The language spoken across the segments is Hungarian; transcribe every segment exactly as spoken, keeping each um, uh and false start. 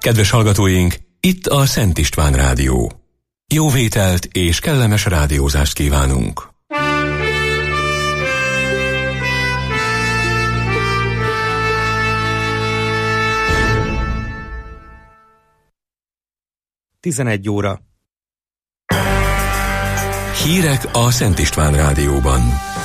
Kedves hallgatóink, itt a Szent István Rádió. Jó vételt és kellemes rádiózást kívánunk! tizenegy óra. Hírek a Szent István Rádióban.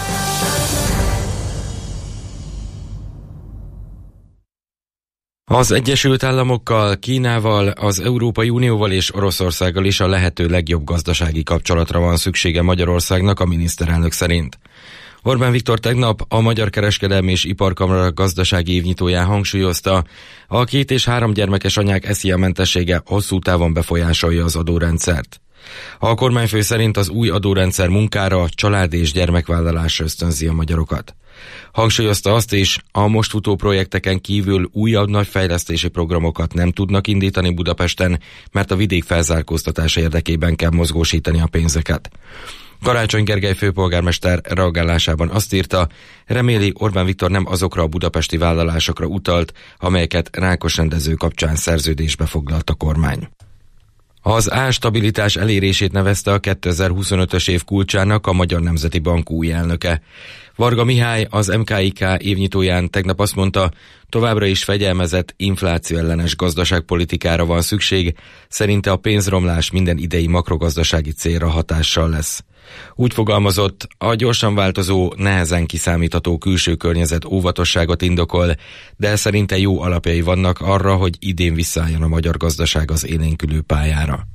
Az Egyesült Államokkal, Kínával, az Európai Unióval és Oroszországgal is a lehető legjobb gazdasági kapcsolatra van szüksége Magyarországnak, a miniszterelnök szerint. Orbán Viktor tegnap a Magyar Kereskedelmi és Iparkamara gazdasági évnyitóján hangsúlyozta, a két és három gyermekes anyák es zé á mentessége hosszú távon befolyásolja az adórendszert. A kormányfő szerint az új adórendszer munkára, család és gyermekvállalásra ösztönzi a magyarokat. Hangsúlyozta azt is, a most futó projekteken kívül újabb nagy fejlesztési programokat nem tudnak indítani Budapesten, mert a vidék felzárkóztatása érdekében kell mozgósítani a pénzeket. Karácsony Gergely főpolgármester reagálásában azt írta, reméli, Orbán Viktor nem azokra a budapesti vállalásokra utalt, amelyeket Rákosrendező kapcsán szerződésbe foglalt a kormány. Az árstabilitás elérését nevezte a kétezer-huszonötös év kulcsának a Magyar Nemzeti Bank új elnöke. Varga Mihály az em ká i ká évnyitóján tegnap azt mondta, továbbra is fegyelmezett, inflációellenes gazdaságpolitikára van szükség, szerinte a pénzromlás minden idei makrogazdasági célra hatással lesz. Úgy fogalmazott, a gyorsan változó, nehezen kiszámítható külső környezet óvatosságot indokol, de szerinte jó alapjai vannak arra, hogy idén visszaálljon a magyar gazdaság az élénkülő pályára.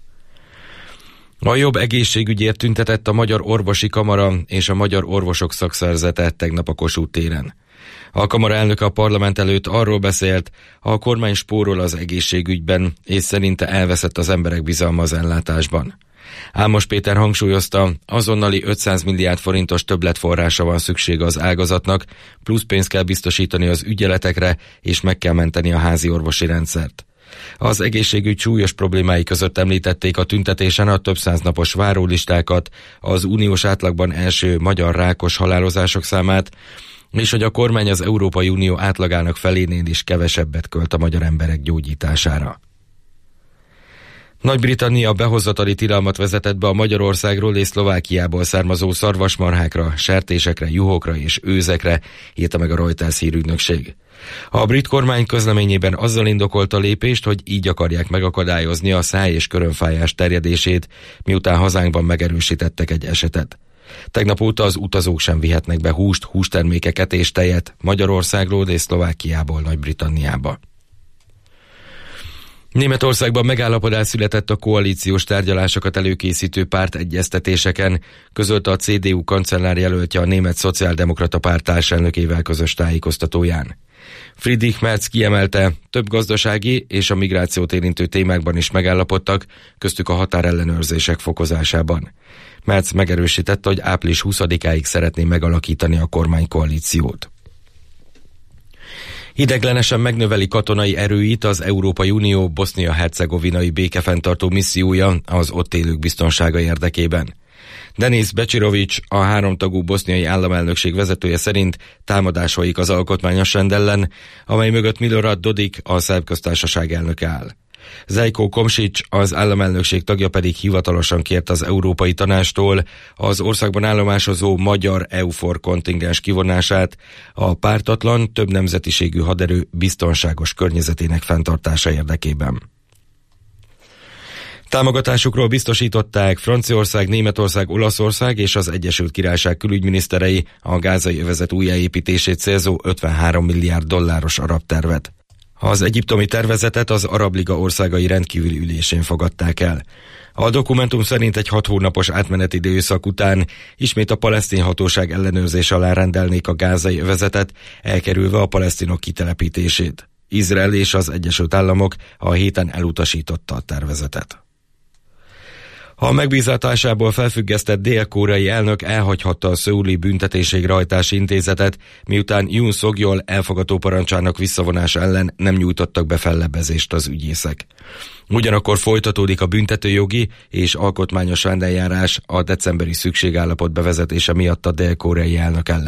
A jobb egészségügyért tüntetett a Magyar Orvosi Kamara és a Magyar Orvosok Szakszervezete tegnap a Kossuth téren. A kamara elnöke a parlament előtt arról beszélt, a kormány spórol az egészségügyben, és szerinte elveszett az emberek bizalma az ellátásban. Ámos Péter hangsúlyozta, azonnali ötszáz milliárd forintos többletforrásra van szüksége az ágazatnak, plusz pénzt kell biztosítani az ügyeletekre, és meg kell menteni a házi orvosi rendszert. Az egészségügy súlyos problémái között említették a tüntetésen a több száznapos várólistákat, az uniós átlagban első magyar rákos halálozások számát, és hogy a kormány az Európai Unió átlagának felénél is kevesebbet költ a magyar emberek gyógyítására. Nagy-Britannia behozatali tilalmat vezetett be a Magyarországról és Szlovákiából származó szarvasmarhákra, sertésekre, juhokra és őzekre, írta meg a Reuters hírügynökség. A brit kormány közleményében azzal indokolta a lépést, hogy így akarják megakadályozni a száj- és körömfájás terjedését, miután hazánkban megerősítettek egy esetet. Tegnap óta az utazók sem vihetnek be húst, hústermékeket és tejet Magyarországról és Szlovákiából Nagy-Britanniába. Németországban megállapodás született a koalíciós tárgyalásokat előkészítő pártegyeztetéseken, közölte a cé dé u kancellár jelöltje a Német Szociáldemokrata Párt társelnökével közös tájékoztatóján. Friedrich Merz kiemelte, több gazdasági és a migrációt érintő témákban is megállapodtak, köztük a határellenőrzések fokozásában. Merz megerősítette, hogy április huszadikáig szeretné megalakítani a kormánykoalíciót. Ideglenesen megnöveli katonai erőit az Európai Unió bosznia-hercegovinai békefenntartó missziója az ott élők biztonsága érdekében. Denis Becsirovics, a háromtagú boszniai államelnökség vezetője szerint támadás folyik az alkotmányos rend ellen, amely mögött Milorad Dodik, a Szerb Köztársaság elnöke áll. Zeljko Komšić, az államelnökség tagja pedig hivatalosan kért az Európai Tanácstól az országban állomásozó magyar é u for kontingens kivonását a pártatlan, több nemzetiségű haderő biztonságos környezetének fenntartása érdekében. Támogatásukról biztosították Franciaország, Németország, Olaszország és az Egyesült Királyság külügyminiszterei a gázai övezet újjáépítését célzó ötvenhárom milliárd dolláros arab tervet. Az egyiptomi tervezetet az Arab Liga országai rendkívüli ülésén fogadták el. A dokumentum szerint egy hat hónapos átmeneti időszak után ismét a palesztin hatóság ellenőrzés alá rendelnék a gázai övezetet, elkerülve a palesztinok kitelepítését. Izrael és az Egyesült Államok a héten elutasította a tervezetet. A megbízatásából felfüggesztett dél-koreai elnök elhagyhatta a szöuli büntetésvégrehajtási intézetet, miután Yoon Suk-yeol elfogató parancsának visszavonása ellen nem nyújtottak be fellebbezést az ügyészek. Ugyanakkor folytatódik a büntetőjogi és alkotmányos rendeljárás a decemberi szükségállapot bevezetése miatt a dél-koreai elnök ellen.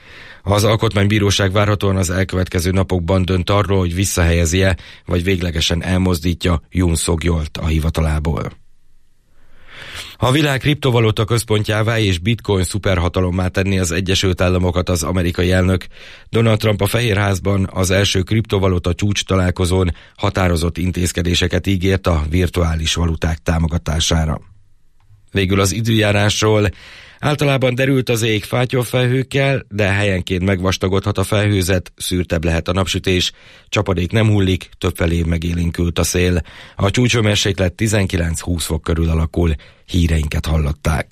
Az alkotmánybíróság várhatóan az elkövetkező napokban dönt arról, hogy visszahelyezi-e, vagy véglegesen elmozdítja Yoon Suk-yeolt a hivatalából. A világ kriptovaluta központjává és bitcoin szuperhatalommá tenni az Egyesült Államokat az amerikai elnök. Donald Trump a Fehérházban az első kriptovaluta csúcs találkozón határozott intézkedéseket ígért a virtuális valuták támogatására. Végül az időjárásról. Általában derült az ég fátyolfelhőkkel, de helyenként megvastagodhat a felhőzet, szürtebb lehet a napsütés, csapadék nem hullik, többfelé megélénkült a szél. A csúcshőmérséklet tizenkilenc-húsz fok körül alakul, híreinket hallották.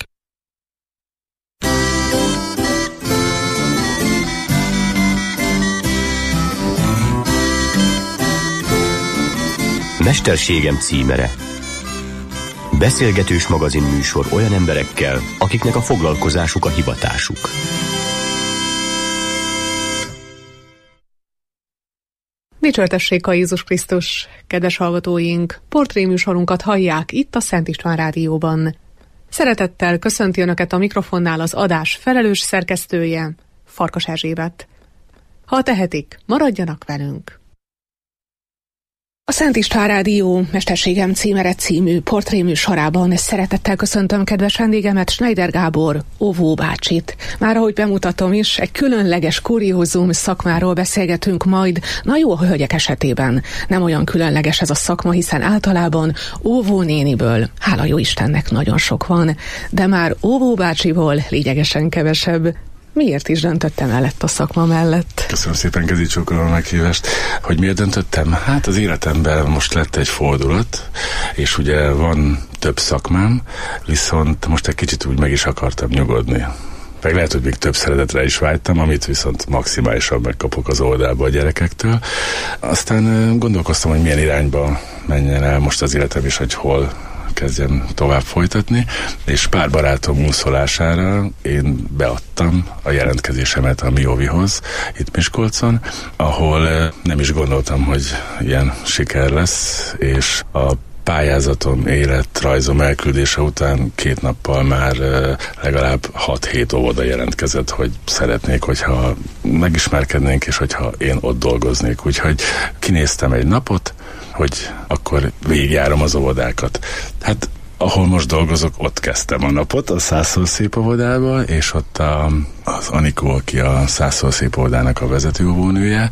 Mesterségem címere. Beszélgetős magazin műsor olyan emberekkel, akiknek a foglalkozásuk a hivatásuk. Dicsértessék a Jézus Krisztus, kedves hallgatóink! Portréműsorunkat hallják itt a Szent István Rádióban. Szeretettel köszönti Önöket a mikrofonnál az adás felelős szerkesztője, Farkas Erzsébet. Ha tehetik, maradjanak velünk! A Szent István Rádió Mesterségem címere című portréműsorában szeretettel köszöntöm kedves vendégemet, Schneider Gábor, óvó bácsit. Már ahogy bemutatom is, egy különleges kuriózum szakmáról beszélgetünk majd. Na jó, a hölgyek esetében nem olyan különleges ez a szakma, hiszen általában óvónéniből, hála jó Istennek, nagyon sok van, de már óvó bácsiból lényegesen kevesebb. Miért is döntöttem mellett a szakma mellett? Köszönöm szépen, Kezi, csókolom a meghívást. Hogy miért döntöttem? Hát az életemben most lett egy fordulat, és ugye van több szakmám, viszont most egy kicsit úgy meg is akartam nyugodni. Meg lehet, hogy még több szeretetre is vágytam, amit viszont maximálisan megkapok az oldalba a gyerekektől. Aztán gondolkoztam, hogy milyen irányba menjen el most az életem is, hogy hol kezdjem tovább folytatni, és pár barátom úszolására én beadtam a jelentkezésemet a Miovihoz itt Miskolcon, ahol nem is gondoltam, hogy ilyen siker lesz, és a pályázatom, életrajzom elküldése után két nappal már legalább hat-hét óvoda jelentkezett, hogy szeretnék, hogyha megismerkednénk, és hogyha én ott dolgoznék. Úgyhogy kinéztem egy napot, hogy akkor végigjárom az óvodákat. Hát ahol most dolgozok, ott kezdtem a napot, a Százszor Szép óvodába, és ott a, az Anikó, aki a Százszor Szép óvodának a vezető óvónője,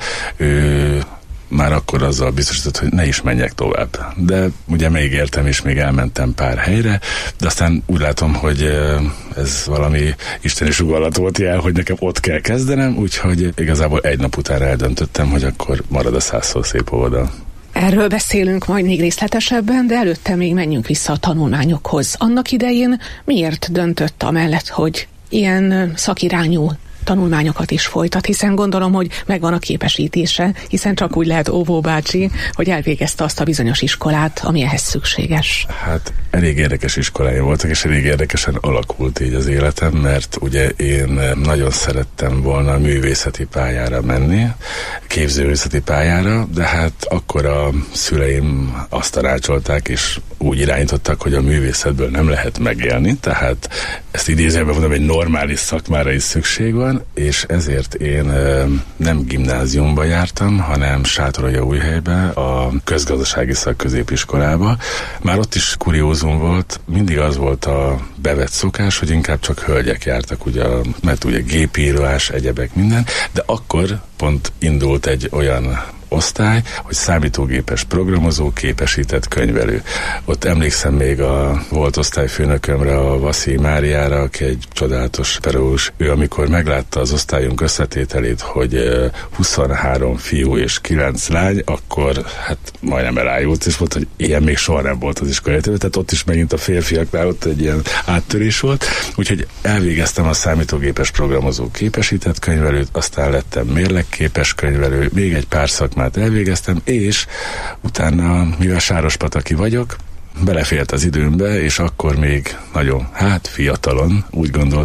ő már akkor azzal biztosított, hogy ne is menjek tovább. De ugye még értem, és még elmentem pár helyre, de aztán úgy látom, hogy ez valami isteni sugallat volt jel, hogy nekem ott kell kezdenem, úgyhogy igazából egy nap után eldöntöttem, hogy akkor marad a Százszor Szép óvoda. Erről beszélünk majd még részletesebben, de előtte még menjünk vissza a tanulmányokhoz. Annak idején miért döntött amellett, hogy ilyen szakirányú tanulmányokat is folytat, hiszen gondolom, hogy megvan a képesítése, hiszen csak úgy lehet óvóbácsi, hogy elvégezte azt a bizonyos iskolát, ami ehhez szükséges. Hát elég érdekes iskoláim voltak, és elég érdekesen alakult így az életem, mert ugye én nagyon szerettem volna a művészeti pályára menni, képzőművészeti pályára, de hát akkor a szüleim azt tanácsolták, és úgy irányítottak, hogy a művészetből nem lehet megélni, tehát ezt idézőben mondom, egy normális szakmára is szükség van, és ezért én e, nem gimnáziumba jártam, hanem Sátoraljaújhelybe, a közgazdasági szakközépiskolába. Már ott is kuriózum volt, mindig az volt a bevett szokás, hogy inkább csak hölgyek jártak, ugye, mert ugye gépírás, egyebek, minden, de akkor pont indult egy olyan osztály, hogy számítógépes programozó, képesített könyvelő. Ott emlékszem még a volt osztályfőnökömre, a Vaszi Máriára, aki egy csodálatos pedagógus. Ő amikor meglátta az osztályunk összetételét, hogy huszonhárom fiú és kilenc lány, akkor hát majdnem elájult, és mondta, hogy ilyen még soha nem volt az iskolájában. Tehát ott is megint a férfiaknál ott egy ilyen áttörés volt. Úgyhogy elvégeztem a számítógépes programozó, képesített könyvelőt, aztán lettem mérlekképes könyvelő, még egy pár szakmát elvégeztem, és utána, mivel sárospataki vagyok, belefért az időmbe, és akkor még nagyon, hát fiatalon úgy gondoltuk,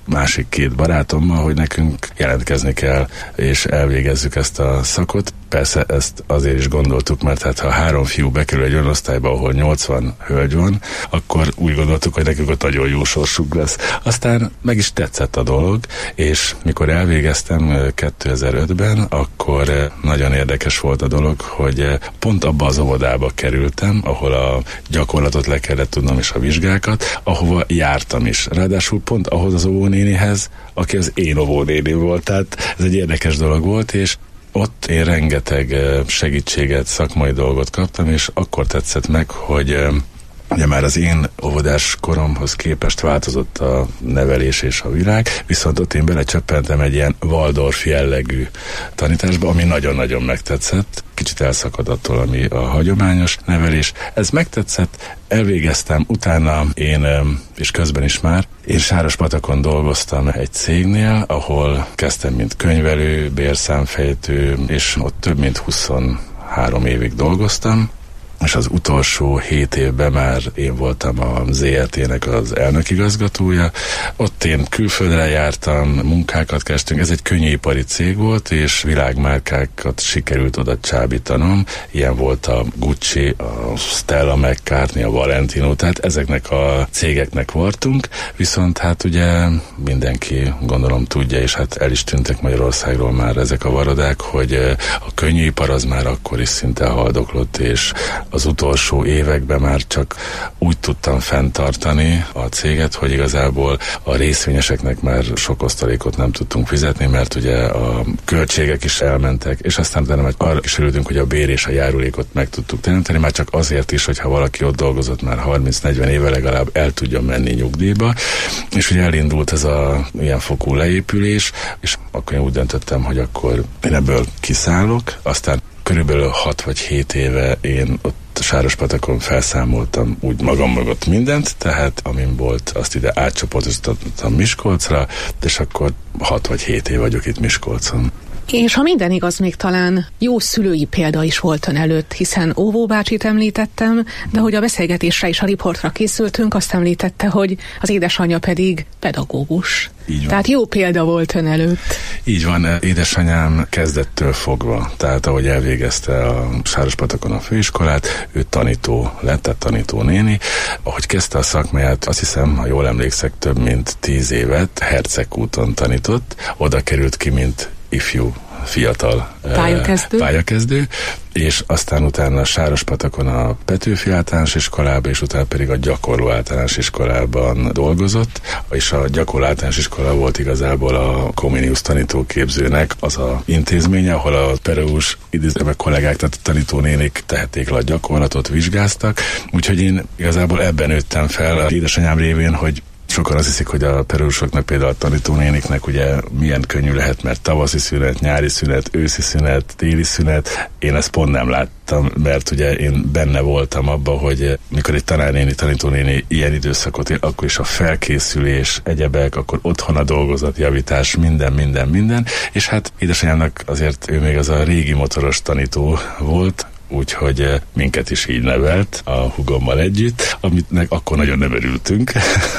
másik két barátommal, hogy nekünk jelentkezni kell, és elvégezzük ezt a szakot. Persze ezt azért is gondoltuk, mert hát ha három fiú bekerül egy olyan osztályba, ahol nyolcvan hölgy van, akkor úgy gondoltuk, hogy nekünk ott nagyon jó sorsuk lesz. Aztán meg is tetszett a dolog, és mikor elvégeztem kétezer-ötben, akkor nagyon érdekes volt a dolog, hogy pont abba az óvodába kerültem, ahol a gyakorlatot le kellett tudnom, és a vizsgákat, ahova jártam is. Ráadásul pont ahhoz az óvónénihez, aki az én óvónénim volt, tehát ez egy érdekes dolog volt, és ott én rengeteg segítséget, szakmai dolgot kaptam, és akkor tetszett meg, hogy ugye már az én óvodás koromhoz képest változott a nevelés és a világ, viszont ott én belecsöppentem egy ilyen Waldorf jellegű tanításba, ami nagyon-nagyon megtetszett. Kicsit elszakad attól, ami a hagyományos nevelés. Ez megtetszett, elvégeztem, utána én, és közben is már, én Sárospatakon dolgoztam egy cégnél, ahol kezdtem mint könyvelő, bérszámfejtő, és ott több mint huszonhárom évig dolgoztam, és az utolsó hét évben már én voltam a zé er té-nek az elnökigazgatója. Ott én külföldre jártam, munkákat kezdtünk. Ez egy könnyűipari cég volt, és világmárkákat sikerült oda csábítanom. Ilyen volt a Gucci, a Stella McCartney, a Valentino, tehát ezeknek a cégeknek voltunk, viszont hát ugye mindenki gondolom tudja, és hát el is tűntek Magyarországról már ezek a varodák, hogy a könnyűipar az már akkor is szinte haldoklott, és az utolsó években már csak úgy tudtam fenntartani a céget, hogy igazából a részvényeseknek már sok osztalékot nem tudtunk fizetni, mert ugye a költségek is elmentek, és aztán utána már arra is örültünk, hogy a bér és a járulékot meg tudtuk teremteni, már csak azért is, hogyha valaki ott dolgozott már harminc-negyven éve, legalább el tudjon menni nyugdíjba, és ugye elindult ez a ilyen fokú leépülés, és akkor én úgy döntöttem, hogy akkor én ebből kiszállok, aztán körülbelül hat vagy hét éve én ott Sárospatakon felszámoltam úgy magam mögött mindent, tehát amin volt, azt ide átcsoportosítottam Miskolcra, és akkor hat vagy hét év vagyok itt Miskolcon. És ha minden igaz, még talán jó szülői példa is volt ön előtt, hiszen óvóbácsit említettem, de hogy a beszélgetésre és a riportra készültünk, azt említette, hogy az édesanyja pedig pedagógus. Így van. Tehát jó példa volt ön előtt. Így van, édesanyám kezdettől fogva, tehát ahogy elvégezte a Sárospatakon a főiskolát, ő tanító lett, tehát tanító néni. Ahogy kezdte a szakmáját, azt hiszem, ha jól emlékszek, több mint tíz évet Hercegúton tanított, oda került ki, mint ifjú, fiatal pályakezdő. pályakezdő, és aztán utána a Sárospatakon a Petőfi Általános Iskolában, és utána pedig a Gyakorló Általános Iskolában dolgozott, és a Gyakorló Általános Iskola volt igazából a Comenius tanítóképzőnek az a intézménye, ahol a pedagógus idézőben kollégák, tehát a tanítónénik tehették le a gyakorlatot, vizsgáztak, úgyhogy én igazából ebben nőttem fel az édesanyám révén, hogy sokan azt hiszik, hogy a pedagógusoknak, például a tanítónéniknek ugye milyen könnyű lehet, mert tavaszi szünet, nyári szünet, őszi szünet, téli szünet. Én ezt pont nem láttam, mert ugye én benne voltam abban, hogy mikor egy tanárnéni, tanítónéni ilyen időszakot él, akkor is a felkészülés, egyebek, akkor otthon a dolgozat, javítás, minden, minden, minden. És hát édesanyámnak azért ő még az a régi motoros tanító volt, úgyhogy minket is így nevelt a hugommal együtt, amitnek akkor nagyon nem örültünk,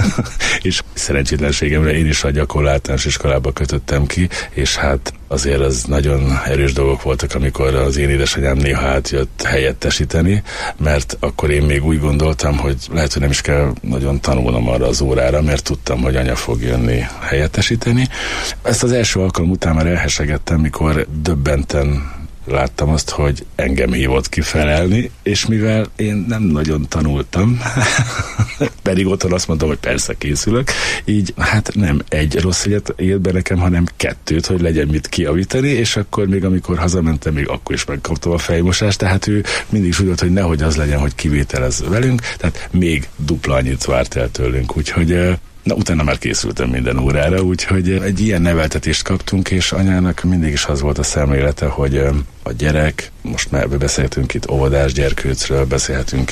és szerencsétlenségemre én is a Gyakorló Általános Iskolába kötöttem ki, és hát azért az nagyon erős dolgok voltak, amikor az én édesanyám néha átjött helyettesíteni, mert akkor én még úgy gondoltam, hogy lehet, hogy nem is kell nagyon tanulnom arra az órára, mert tudtam, hogy anya fog jönni helyettesíteni. Ezt az első alkalom után már elhesegettem, mikor döbbenten láttam azt, hogy engem hívott kifelelni, és mivel én nem nagyon tanultam, pedig otthon azt mondtam, hogy persze készülök, így hát nem egy rossz egyet élt be nekem, hanem kettőt, hogy legyen mit kijavítani, és akkor még amikor hazamentem, még akkor is megkaptam a fejmosást, tehát ő mindig is úgy volt, hogy nehogy az legyen, hogy kivételez velünk, tehát még dupla annyit várt el tőlünk, úgyhogy na, utána már készültem minden órára, úgyhogy egy ilyen neveltetést kaptunk, és anyának mindig is az volt a szemlélete, hogy a gyerek, most már beszélhetünk itt óvodás gyerkőcről, beszélhetünk itt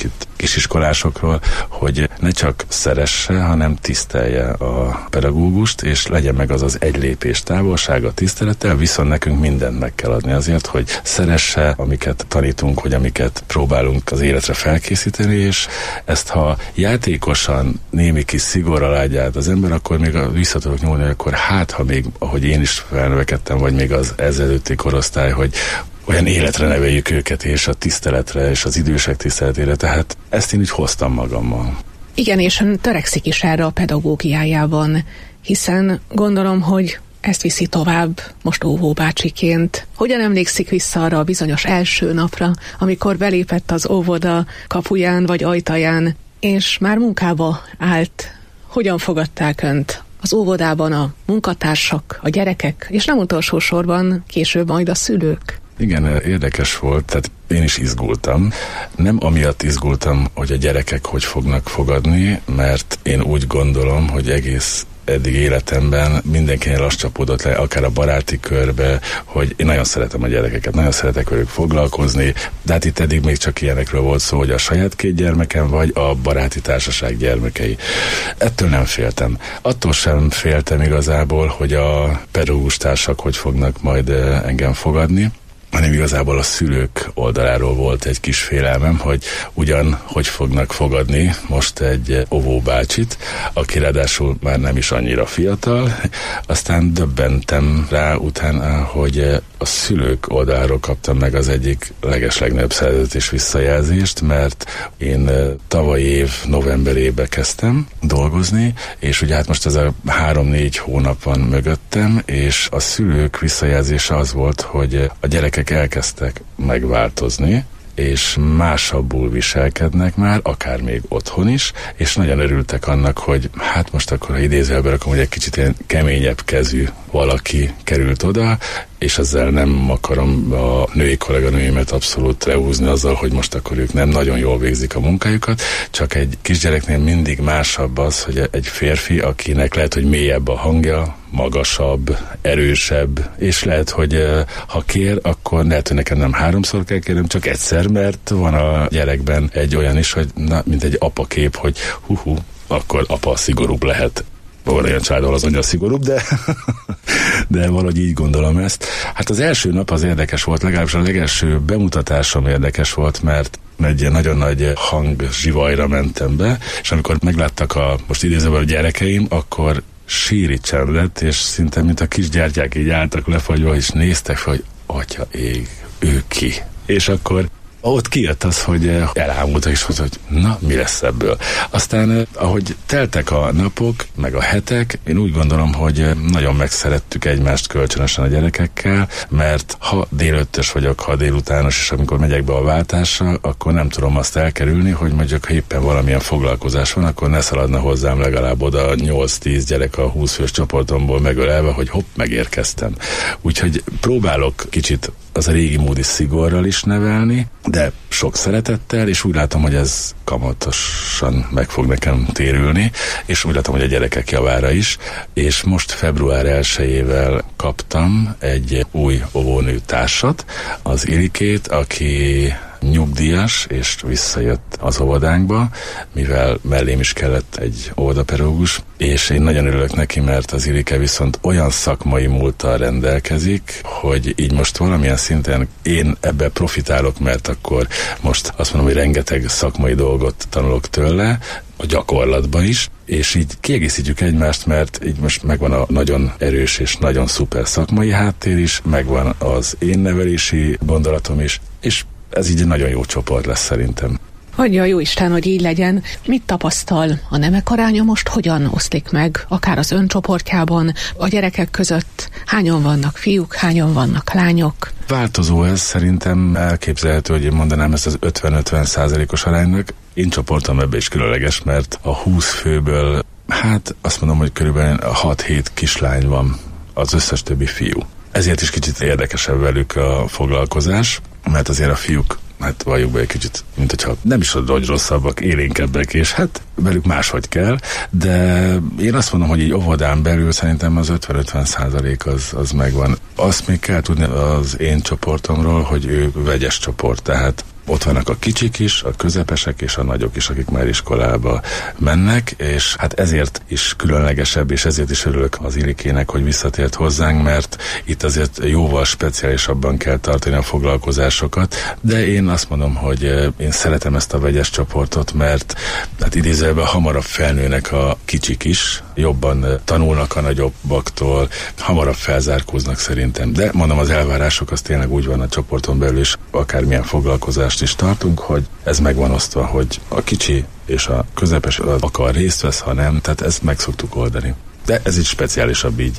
kisiskolásokról, hogy ne csak szeresse, hanem tisztelje a pedagógust, és legyen meg az az egy lépés távolsága tisztelettel, viszont nekünk mindent meg kell adni azért, hogy szeresse, amiket tanítunk, hogy amiket próbálunk az életre felkészíteni, és ezt ha játékosan, némi kis szigorral adja át az ember, akkor még vissza tudok nyúlni, hogy akkor hát, ha még, ahogy én is felnövekedtem, vagy még az ezelőtti korosztály, hogy olyan életre neveljük őket, és a tiszteletre, és az idősek tiszteletére, tehát ezt én így hoztam magammal. Igen, és törekszik is erre a pedagógiájában, hiszen gondolom, hogy ezt viszi tovább most óvóbácsiként. Hogyan emlékszik vissza arra a bizonyos első napra, amikor belépett az óvoda kapuján vagy ajtaján, és már munkába állt? Hogyan fogadták önt az óvodában a munkatársak, a gyerekek, és nem utolsó sorban később majd a szülők? Igen, érdekes volt, tehát én is izgultam. Nem amiatt izgultam, hogy a gyerekek hogy fognak fogadni, mert én úgy gondolom, hogy egész eddig életemben mindenkinél azt csapódott le, akár a baráti körbe, hogy én nagyon szeretem a gyerekeket, nagyon szeretek velük foglalkozni, de hát itt eddig még csak ilyenekről volt szó, hogy a saját két gyermekem, vagy a baráti társaság gyermekei. Ettől nem féltem. Attól sem féltem igazából, hogy a pedagógus társak hogy fognak majd engem fogadni, hanem igazából a szülők oldaláról volt egy kis félelmem, hogy ugyan hogy fognak fogadni most egy óvóbácsit, aki ráadásul már nem is annyira fiatal. Aztán döbbentem rá utána, hogy a szülők oldaláról kaptam meg az egyik legeslegnagyobb szeretet és visszajelzést, mert én tavaly év novemberébe kezdtem dolgozni, és ugye hát most ez a három-négy hónap van mögöttem, és a szülők visszajelzése az volt, hogy a gyerekek elkezdtek megváltozni, és másabbul viselkednek már, akár még otthon is, és nagyon örültek annak, hogy hát most akkor, ha idézőjelben rakom, hogy egy kicsit ilyen keményebb kezű valaki került oda, és ezzel nem akarom a női kolléganőimet abszolút lehúzni azzal, hogy most akkor ők nem nagyon jól végzik a munkájukat, csak egy kisgyereknél mindig másabb az, hogy egy férfi, akinek lehet, hogy mélyebb a hangja, magasabb, erősebb, és lehet, hogy ha kér, akkor lehet, hogy nekem nem háromszor kell kérnem, csak egyszer, mert van a gyerekben egy olyan is, hogy na, mint egy apakép, hogy hú-hú, akkor apa szigorúbb lehet. Van olyan család, ahol az anya szigorúbb, de, de valahogy így gondolom ezt. Hát az első nap az érdekes volt, legalábbis a legelső bemutatásom érdekes volt, mert egy ilyen nagyon nagy hangzsivajra mentem be, és amikor megláttak a, most idézőben a gyerekeim, akkor síricsem lett, és szinte mint a kis gyertyák így álltak lefagyva, és néztek fel, hogy atya ég, ő ki. És akkor ott kijött az, hogy elámultak, és mondta, hogy na, mi lesz ebből. Aztán, ahogy teltek a napok, meg a hetek, én úgy gondolom, hogy nagyon megszerettük egymást kölcsönösen a gyerekekkel, mert ha délötös vagyok, ha délutános, és amikor megyek be a váltásra, akkor nem tudom azt elkerülni, hogy mondjuk, ha éppen valamilyen foglalkozás van, akkor ne szaladna hozzám legalább oda nyolc-tíz gyerek a húsz fős csoportomból megölelve, hogy hopp, megérkeztem. Úgyhogy próbálok kicsit az a régi módi szigorral is nevelni, de sok szeretettel, és úgy látom, hogy ez kamatosan meg fog nekem térülni, és úgy látom, hogy a gyerekek javára is, és most február elsejével kaptam egy új óvónő társat, az Ilikét, aki nyugdíjas, és visszajött az óvodánkba, mivel mellém is kellett egy óvodapedagógus, és én nagyon örülök neki, mert az Ilike viszont olyan szakmai múlttal rendelkezik, hogy így most valamilyen szinten én ebbe profitálok, mert akkor most azt mondom, hogy rengeteg szakmai dolgot tanulok tőle, a gyakorlatban is, és így kiegészítjük egymást, mert így most megvan a nagyon erős és nagyon szuper szakmai háttér is, megvan az én nevelési gondolatom is, és ez így egy nagyon jó csoport lesz szerintem. Adja jó Isten, hogy így legyen. Mit tapasztal? A nemek aránya most hogyan oszlik meg? Akár az ön csoportjában, a gyerekek között hányan vannak fiúk, hányan vannak lányok? Változó ez, szerintem elképzelhető, hogy én mondanám ezt az ötven-ötven százalékos aránynak. Én csoportom ebbe is különleges, mert a húsz főből, hát azt mondom, hogy körülbelül hat-hét kislány van, az összes többi fiú. Ezért is kicsit érdekesebb velük a foglalkozás, mert azért a fiúk, hát valljuk be egy kicsit, mint hogyha nem is az, hogy rosszabbak, élénkebbek, és hát velük máshogy kell, de én azt mondom, hogy így óvodán belül szerintem az ötven-ötven százalék az, az megvan. Azt még kell tudni az én csoportomról, hogy ő vegyes csoport, tehát Ott vannak a kicsik is, a közepesek és a nagyok is, akik már iskolába mennek, és hát ezért is különlegesebb, és ezért is örülök az Ilikének, hogy visszatért hozzánk, mert itt azért jóval speciálisabban kell tartani a foglalkozásokat, de én azt mondom, hogy én szeretem ezt a vegyes csoportot, mert hát idézőjelben hamarabb felnőnek a kicsik is, jobban tanulnak a nagyobbaktól, hamarabb felzárkóznak szerintem. De mondom, az elvárások az tényleg úgy van a csoporton belül, és akármilyen foglalkozást is tartunk, hogy ez megvan osztva, hogy a kicsi és a közepes akar részt vesz, ha nem, tehát ezt meg szoktuk oldani. De ez így speciálisabb így.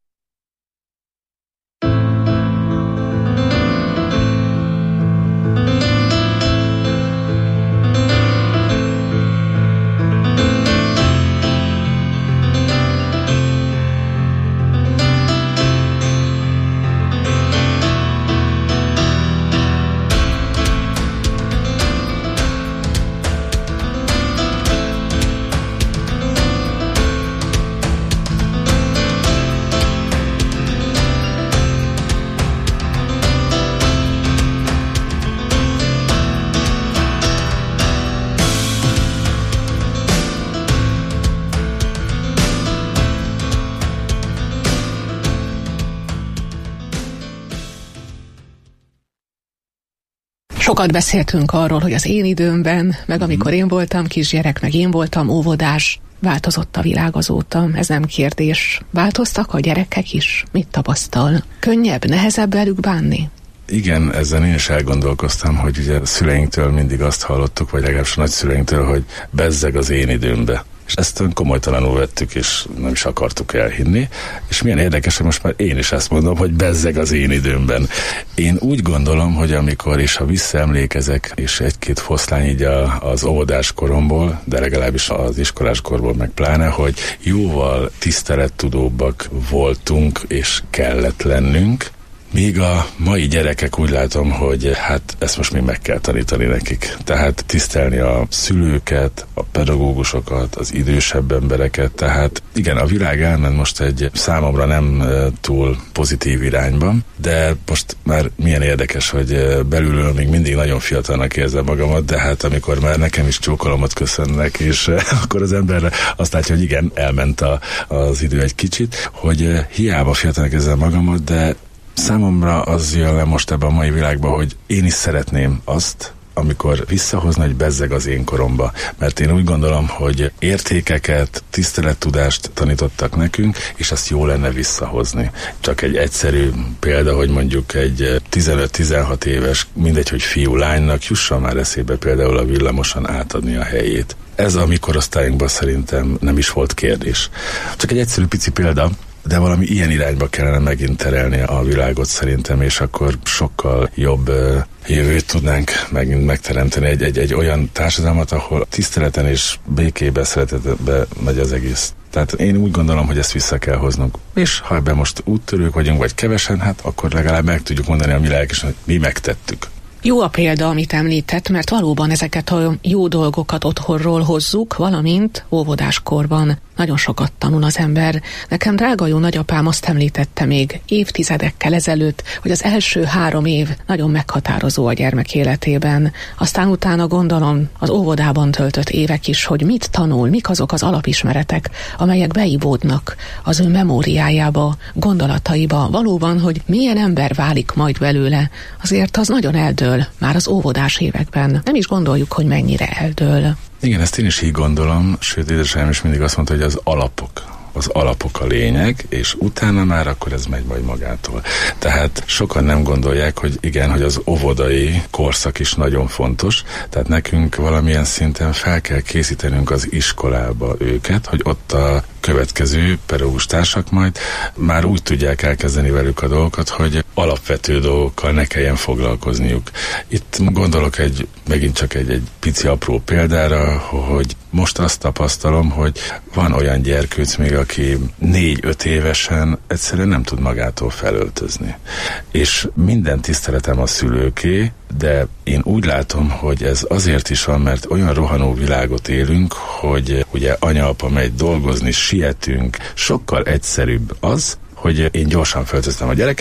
Sokat beszéltünk arról, hogy az én időmben, meg amikor én voltam kisgyerek, meg én voltam óvodás, változott a világ azóta, ez nem kérdés. Változtak a gyerekek is? Mit tapasztal? Könnyebb, nehezebb velük bánni? Igen, ezzel én is elgondolkoztam, hogy ugye a szüleinktől mindig azt hallottuk, vagy legalábbis a nagyszüleinktől, hogy bezzeg az én időmbe. És ezt komolytalanul vettük, és nem is akartuk elhinni. És milyen érdekes, hogy most már én is ezt mondom, hogy bezzeg az én időmben. Én úgy gondolom, hogy amikor, és ha visszaemlékezek, és egy-két foszlány így a, az óvodás koromból, de legalábbis az iskolás korból meg pláne, hogy jóval tisztelettudóbbak voltunk, és kellett lennünk, míg a mai gyerekek úgy látom, hogy hát ezt most még meg kell tanítani nekik. Tehát tisztelni a szülőket, a pedagógusokat, az idősebb embereket. Tehát igen, a világ elment most egy számomra nem e, túl pozitív irányban, de most már milyen érdekes, hogy e, belülről még mindig nagyon fiatalnak érzem magamat, de hát amikor már nekem is csókolomot köszönnek, és e, akkor az ember azt látja, hogy igen, elment a, az idő egy kicsit, hogy e, hiába fiatalnak érzem magamat, de számomra az jön le most ebben a mai világban, hogy én is szeretném azt, amikor visszahozna, hogy bezzeg az én koromba. Mert én úgy gondolom, hogy értékeket, tisztelettudást tanítottak nekünk, és azt jó lenne visszahozni. Csak egy egyszerű példa, hogy mondjuk egy tizenöt-tizenhat éves, mindegy, hogy fiú, lánynak jusson már eszébe például a villamoson átadni a helyét. Ez a mi korosztályunkban szerintem nem is volt kérdés. Csak egy egyszerű pici példa, de valami ilyen irányba kellene megint terelni a világot szerintem, és akkor sokkal jobb uh, jövőt tudnánk megint megteremteni. Egy, egy, egy olyan társadalmat, ahol tiszteleten és békébe, szeretetbe megy az egész. Tehát én úgy gondolom, hogy ezt vissza kell hoznunk. És ha ebben most úttörők vagyunk, vagy kevesen, hát akkor legalább meg tudjuk mondani a mi lelkesen, hogy mi megtettük. Jó a példa, amit említett, mert valóban ezeket a jó dolgokat otthonról hozzuk, valamint óvodáskorban nagyon sokat tanul az ember. Nekem drága jó nagyapám azt említette még évtizedekkel ezelőtt, hogy az első három év nagyon meghatározó a gyermek életében. Aztán utána gondolom az óvodában töltött évek is, hogy mit tanul, mik azok az alapismeretek, amelyek beivódnak az ő memóriájába, gondolataiba. Valóban, hogy milyen ember válik majd belőle, azért az nagyon eldől már az óvodás években. Nem is gondoljuk, hogy mennyire eldől. Igen, ezt én is így gondolom, sőt, édesanyám is mindig azt mondta, hogy az alapok, az alapok a lényeg, és utána már akkor ez megy majd magától. Tehát sokan nem gondolják, hogy igen, hogy az óvodai korszak is nagyon fontos, tehát nekünk valamilyen szinten fel kell készítenünk az iskolába őket, hogy ott a következő pedagógus társak majd már úgy tudják elkezdeni velük a dolgokat, hogy alapvető dolgokkal ne kelljen foglalkozniuk. Itt gondolok egy, megint csak egy, egy pici apró példára, hogy most azt tapasztalom, hogy van olyan gyerkőc még, aki négy-öt évesen egyszerűen nem tud magától felöltözni. És minden tiszteletem a szülőké, de én úgy látom, hogy ez azért is van, mert olyan rohanó világot élünk, hogy ugye anya-apa megy dolgozni, sietünk. Sokkal egyszerűbb az, hogy én gyorsan feltöztem a gyereket,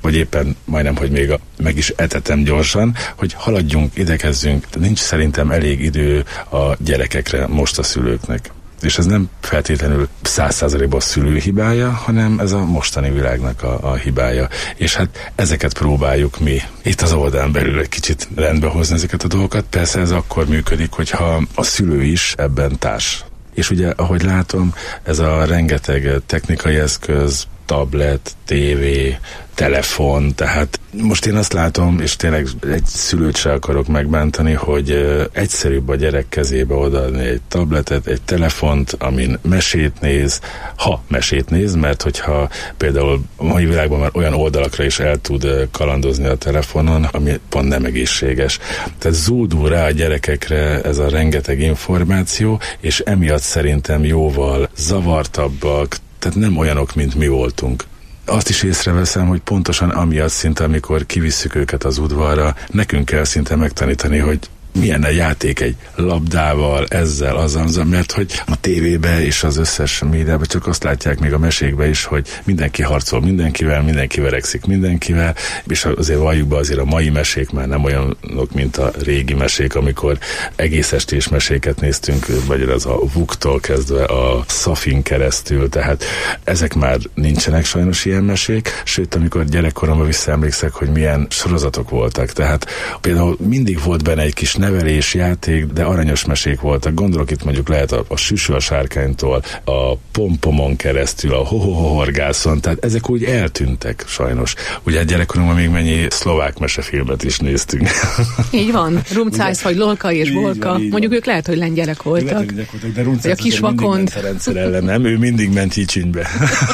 vagy éppen majdnem, hogy még a, meg is etetem gyorsan, hogy haladjunk, idekezzünk. Nincs szerintem elég idő a gyerekekre most a szülőknek. És ez nem feltétlenül száz százalékban a szülő hibája, hanem ez a mostani világnak a, a hibája. És hát ezeket próbáljuk mi itt az oldalán belül egy kicsit rendbe hozni ezeket a dolgokat. Persze ez akkor működik, hogyha a szülő is ebben társ. És ugye, ahogy látom, ez a rengeteg technikai eszköz, tablet, tévé, telefon, tehát most én azt látom, és tényleg egy szülőt se akarok megbántani, hogy egyszerűbb a gyerek kezébe odaadni egy tabletet, egy telefont, amin mesét néz, ha mesét néz, mert hogyha például a mai világban már olyan oldalakra is el tud kalandozni a telefonon, ami pont nem egészséges. Tehát zúdul rá a gyerekekre ez a rengeteg információ, és emiatt szerintem jóval zavartabbak, tehát nem olyanok, mint mi voltunk. Azt is észreveszem, hogy pontosan amiatt szinte, amikor kivisszük őket az udvarra, nekünk kell szinte megtanítani, hogy milyen a játék egy labdával, ezzel, azzal, mert hogy a tévébe és az összes médiában csak azt látják még a mesékbe is, hogy mindenki harcol mindenkivel, mindenki verekszik mindenkivel, és azért valljuk be, azért a mai mesék már nem olyanok, mint a régi mesék, amikor egész estés meséket néztünk, vagy az a Vuktól kezdve a Szafin keresztül, tehát ezek már nincsenek sajnos ilyen mesék, sőt, amikor gyerekkoromban visszaemlékszek, hogy milyen sorozatok voltak, tehát például mindig volt benne egy kis nevelés, játék, de aranyos mesék voltak. Gondolok itt mondjuk lehet a, a Süsű a sárkánytól, a Pompomon keresztül, a Hohohorgászon, tehát ezek úgy eltűntek sajnos. Ugye gyerekkorunkban még mennyi szlovák mesefilmet is néztünk. Így van. Rumcájsz vagy Lolka és Bolka. Van, mondjuk van. Ők lehet, hogy lengyelek voltak. Lehet, hogy voltak, de Rumcájsz a Kisvakond. Rendszer ellen, nem? Ő mindig ment Csicsünybe.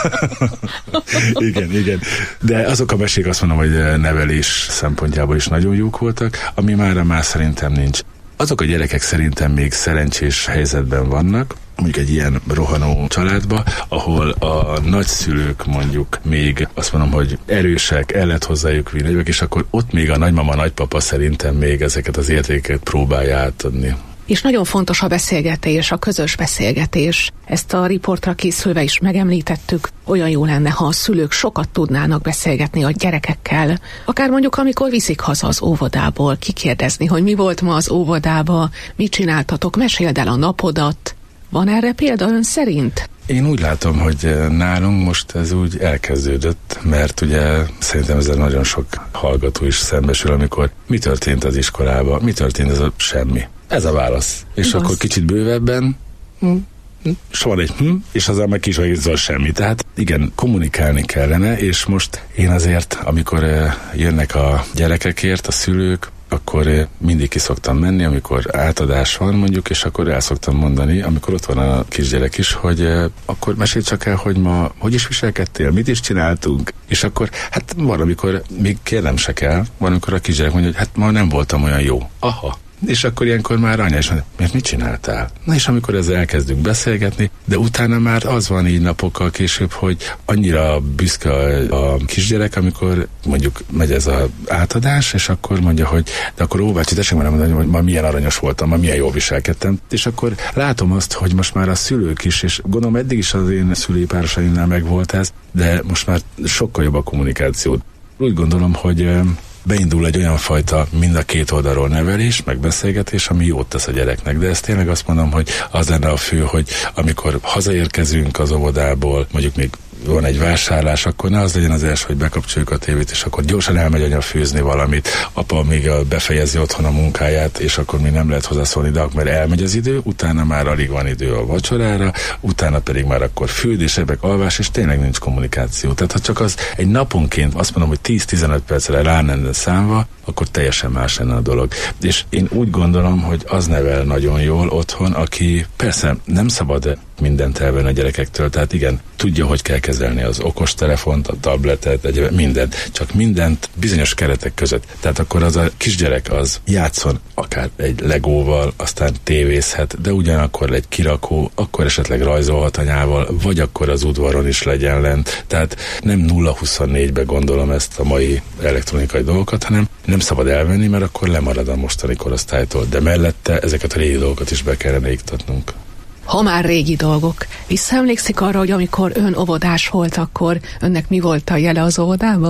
igen, igen. De azok a mesék azt mondom, hogy nevelés szempontjából is nagyon jók voltak, ami mára már szerintem nincs. Azok a gyerekek szerintem még szerencsés helyzetben vannak, mondjuk egy ilyen rohanó családba, ahol a nagyszülők mondjuk még azt mondom, hogy erősek, el lehet hozzájuk vinni, és akkor ott még a nagymama, nagypapa szerintem még ezeket az értékeket próbálja átadni. És nagyon fontos a beszélgetés, a közös beszélgetés. Ezt a riportra készülve is megemlítettük. Olyan jó lenne, ha a szülők sokat tudnának beszélgetni a gyerekekkel. Akár mondjuk, amikor viszik haza az óvodából, kikérdezni, hogy mi volt ma az óvodába, mit csináltatok, meséld el a napodat. Van erre példa ön szerint? Én úgy látom, hogy nálunk most ez úgy elkezdődött, mert ugye szerintem ezzel nagyon sok hallgató is szembesül, amikor mi történt az iskolában, mi történt, ez a semmi. Ez a válasz. És igaz. Akkor kicsit bővebben, hm, hm, és van egy hm, és azzal meg kis vagy semmi. Tehát igen, kommunikálni kellene, és most én azért, amikor uh, jönnek a gyerekekért, a szülők, akkor uh, mindig ki szoktam menni, amikor átadás van mondjuk, és akkor el szoktam mondani, amikor ott van a kisgyerek is, hogy uh, akkor mesélj csak el, hogy ma hogy is viselkedtél, mit is csináltunk, és akkor hát van, amikor még kérnem se kell, van, amikor a kisgyerek mondja, hogy hát ma nem voltam olyan jó. Aha. És akkor ilyenkor már anya is mondja, miért mit csináltál? Na és amikor ezzel elkezdünk beszélgetni, de utána már az van így napokkal később, hogy annyira büszke a, a kisgyerek, amikor mondjuk megy ez az átadás, és akkor mondja, hogy de akkor ó, bácsi, tessék már mondani, hogy ma milyen aranyos voltam, ma milyen jól viselkedtem. És akkor látom azt, hogy most már a szülők is, és gondolom eddig is az én szülői párosaimnál megvolt ez, de most már sokkal jobb a kommunikáció. Úgy gondolom, hogy beindul egy olyan fajta mind a két oldalról nevelés, meg beszélgetés, ami jót tesz a gyereknek. De ezt tényleg azt mondom, hogy az lenne a fő, hogy amikor hazaérkezünk az óvodából, mondjuk még van egy vásárlás, akkor ne az legyen az első, hogy bekapcsoljuk a tévét, és akkor gyorsan elmegy anya főzni valamit, apa még befejezi otthon a munkáját, és akkor még nem lehet hozzászólni, de mert elmegy az idő, utána már alig van idő a vacsorára, utána pedig már akkor fődések, alvás, és tényleg nincs kommunikáció. Tehát ha csak az egy naponként azt mondom, hogy tíz-tizenöt percre rá lenne számva, akkor teljesen más lenne a dolog. És én úgy gondolom, hogy az nevel nagyon jól otthon, aki persze nem szabad mindent elvenni a gyerekektől, tehát igen, tudja, hogy kell kezelni az okostelefont, a tabletet, egyébként mindent, csak mindent bizonyos keretek között. Tehát akkor az a kisgyerek az játszon akár egy legóval, aztán tévézhet, de ugyanakkor egy kirakó, akkor esetleg rajzolhat anyával, vagy akkor az udvaron is legyen lent. Tehát nem nulla huszonnégybe gondolom ezt a mai elektronikai dolgokat, hanem nem szabad elvenni, mert akkor lemarad a mostani korosztálytól, de mellette ezeket a régi dolgokat is be kellene iktatnunk. Ha már régi dolgok, visszaemlékszik arra, hogy amikor ön óvodás volt, akkor önnek mi volt a jele az óvodában?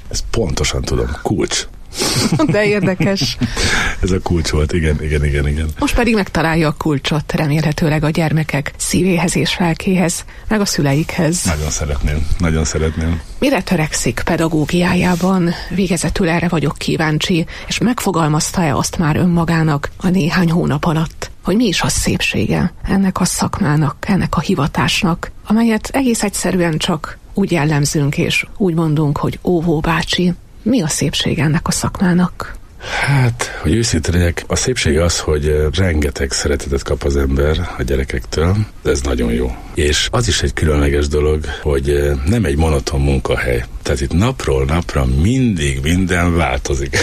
Ezt pontosan tudom, kulcs. De érdekes. Ez a kulcs volt, igen, igen, igen, igen. Most pedig megtalálja a kulcsot, remélhetőleg a gyermekek szívéhez és lelkéhez, meg a szüleikhez. Nagyon szeretném, nagyon szeretném. Mire törekszik pedagógiájában? Végezetül erre vagyok kíváncsi, és megfogalmazta-e azt már önmagának a néhány hónap alatt, hogy mi is a szépsége ennek a szakmának, ennek a hivatásnak, amelyet egész egyszerűen csak úgy jellemzünk és úgy mondunk, hogy óvóbácsi. Mi a szépség ennek a szakmának? Hát, hogy őszinte legyek, a szépség az, hogy rengeteg szeretetet kap az ember a gyerekektől, de ez nagyon jó. És az is egy különleges dolog, hogy nem egy monoton munkahely. Tehát itt napról napra mindig minden változik.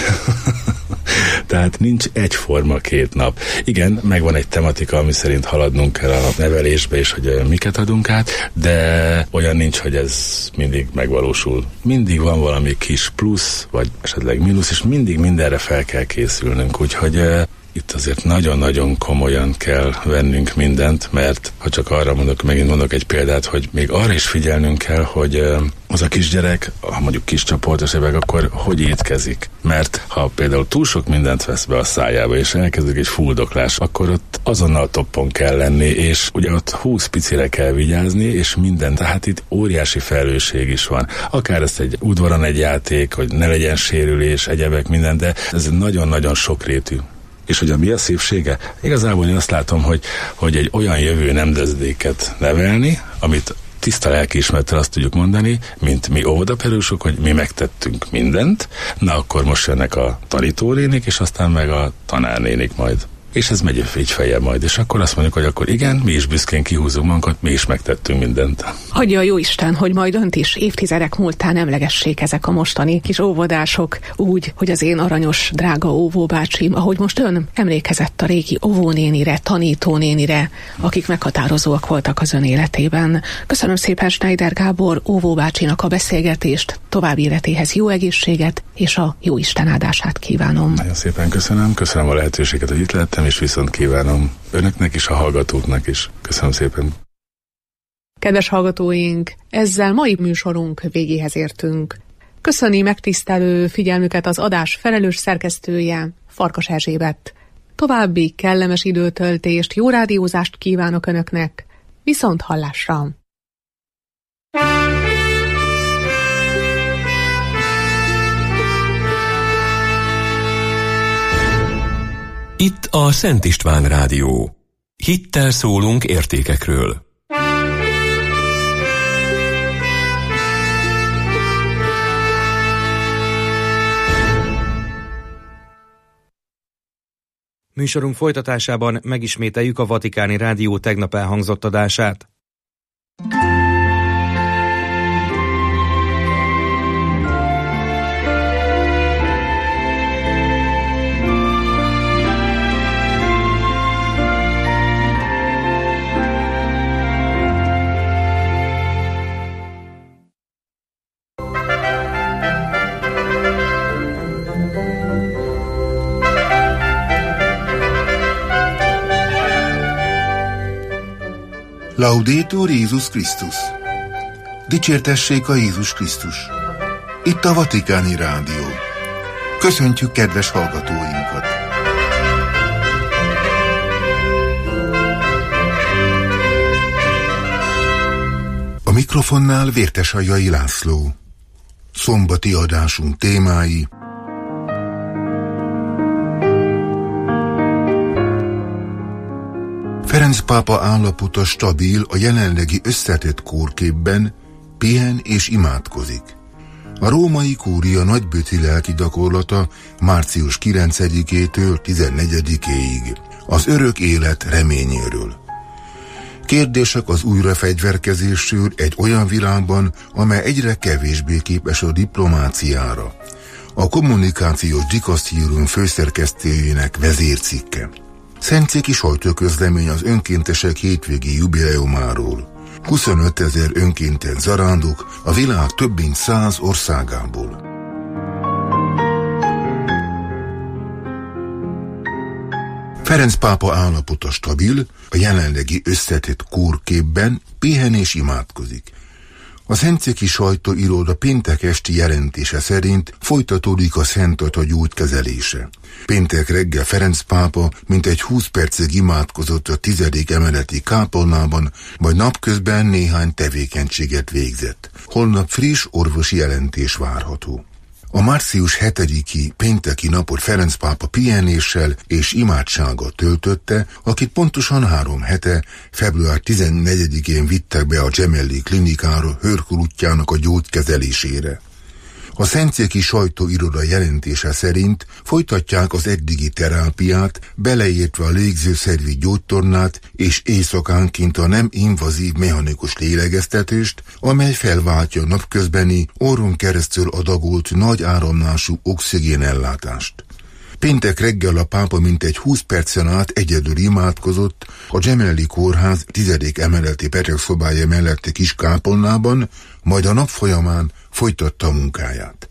Tehát nincs egyforma két nap. Igen, megvan egy tematika, ami szerint haladnunk kell a nevelésbe, és hogy miket adunk át, de olyan nincs, hogy ez mindig megvalósul. Mindig van valami kis plusz, vagy esetleg mínusz, és mindig mindenre fel kell készülnünk, úgyhogy uh, itt azért nagyon-nagyon komolyan kell vennünk mindent, mert ha csak arra mondok, megint mondok egy példát, hogy még arra is figyelnünk kell, hogy uh, az a kisgyerek, ha mondjuk kis csoportos évek, akkor hogy étkezik. Mert ha például túl sok mindent vesz be a szájába, és elkezdődik egy fuldoklás, akkor ott azonnal toppon kell lenni, és ugye ott húsz picire kell vigyázni, és minden. Tehát itt óriási felelősség is van. Akár ez egy udvaron egy játék, hogy ne legyen sérülés, egyebek, minden, de ez nagyon-nagyon sokrétű. És hogy a mi a szépsége? Igazából én azt látom, hogy, hogy egy olyan jövő nemzedéket nevelni, amit tiszta lelkiismerettel azt tudjuk mondani, mint mi óvodapedagógusok, hogy mi megtettünk mindent, na akkor most jönnek a tanítónénik, és aztán meg a tanárnénik majd. És ez megy így feljebb majd, és akkor azt mondjuk, hogy akkor igen, mi is büszkén kihúzunk magunkat, mi is megtettünk mindent. Hagyja a jóisten, hogy majd önt is évtizedek múltán emlegessék ezek a mostani kis óvodások úgy, hogy az én aranyos, drága óvóbácsim, ahogy most ön emlékezett a régi óvónénire, tanítónénire, akik meghatározóak voltak az ön életében. Köszönöm szépen Schneider Gábor óvóbácsinak a beszélgetést, további életéhez jó egészséget, és a jóisten áldását kívánom. Nagyon szépen köszönöm, köszönöm a lehetőséget, hogy itt lettem, és viszont kívánom önöknek is, a hallgatóknak is. Köszönöm szépen. Kedves hallgatóink, ezzel mai műsorunk végéhez értünk. Köszöni megtisztelő figyelmüket az adás felelős szerkesztője, Farkas Erzsébet. További kellemes időtöltést, jó rádiózást kívánok önöknek. Viszont hallásra! Itt a Szent István Rádió. Hittel szólunk értékekről. Műsorunk folytatásában megismételjük a Vatikáni Rádió tegnap elhangzott adását. Laudetur Jézus Krisztus! Dicsértessék a Jézus Krisztus! Itt a Vatikáni Rádió. Köszöntjük kedves hallgatóinkat! A mikrofonnál Vértesajjai László. Szombati adásunk témái: Ferenc pápa állapota stabil a jelenlegi összetett kórképben, pihen és imádkozik. A római kúria nagybőti lelki gyakorlata március kilencedikétől tizennegyedikéig, az örök élet reményéről. Kérdések az újrafegyverkezésről egy olyan világban, amely egyre kevésbé képes a diplomáciára. A kommunikációs dikasztérium főszerkesztőjének vezércikke. Szentcéki sajtóközlemény az önkéntesek hétvégi jubileumáról. huszonötezer önkéntes zarándok a világ több mint száz országából. Ferenc pápa állapota stabil, a jelenlegi összetett kórképben pihen és imádkozik. A szentszéki sajtóiroda péntek esti jelentése szerint folytatódik a Szent Atya gyógykezelése. Péntek reggel Ferenc pápa mintegy húsz percig imádkozott a tizedik emeleti kápolnában, majd napközben néhány tevékenységet végzett. Holnap friss orvosi jelentés várható. A március hetediki pénteki napot Ferenc pápa pihenéssel és imádsággal töltötte, akit pontosan három hete, február tizennegyedikén vittek be a Gemelli klinikára Hörkulutjának a gyógykezelésére. A szentszéki sajtóiroda jelentése szerint folytatják az eddigi terápiát, beleértve a légzőszervi gyógytornát és éjszakánként a nem invazív mechanikus lélegeztetést, amely felváltja napközbeni, orron keresztül adagolt nagy áramlású oxigénellátást. Péntek reggel a pápa mintegy húsz percen át egyedül imádkozott a Gemelli kórház tizedik emeleti betegszobája melletti kis kápolnában, majd a nap folyamán folytatta a munkáját.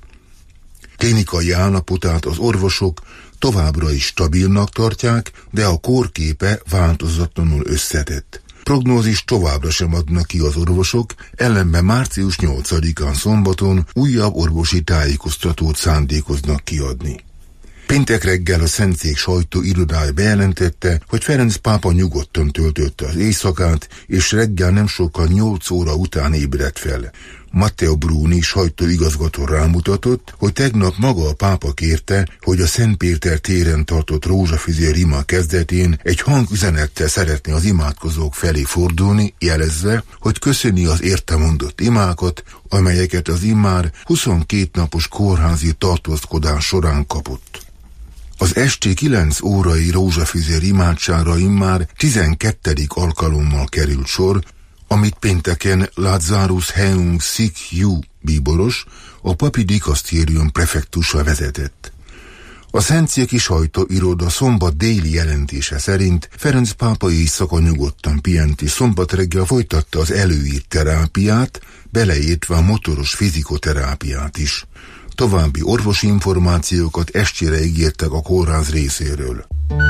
Klinikai állapotát az orvosok továbbra is stabilnak tartják, de a kórképe változatlanul összetett. Prognózis továbbra sem adnak ki az orvosok, ellenben március nyolcadikán szombaton újabb orvosi tájékoztatót szándékoznak kiadni. Péntek reggel a Szentszék sajtóirodája bejelentette, hogy Ferenc pápa nyugodtan töltötte az éjszakát, és reggel nem sokkal nyolc óra után ébredt fel. Matteo Bruni sajtóigazgató rámutatott, hogy tegnap maga a pápa kérte, hogy a Szent Péter téren tartott rózsafüzér ima kezdetén egy hangüzenettel szeretné az imádkozók felé fordulni, jelezve, hogy köszöni az érte mondott imákat, amelyeket az immár huszonkét napos kórházi tartózkodás során kapott. Az esti kilenc órai rózsafüzér imádságra immár tizenkettedik alkalommal került sor, amit pénteken Lazarus Heung Sik Yu bíboros, a papi dikasztérium prefektusa vezetett. A szentszéki sajtóiroda szombat déli jelentése szerint Ferenc pápa éjszaka nyugodtan pihent és szombat reggel folytatta az előírt terápiát, beleértve a motoros fizikoterápiát is. További orvosi információkat estére ígértek a kórház részéről.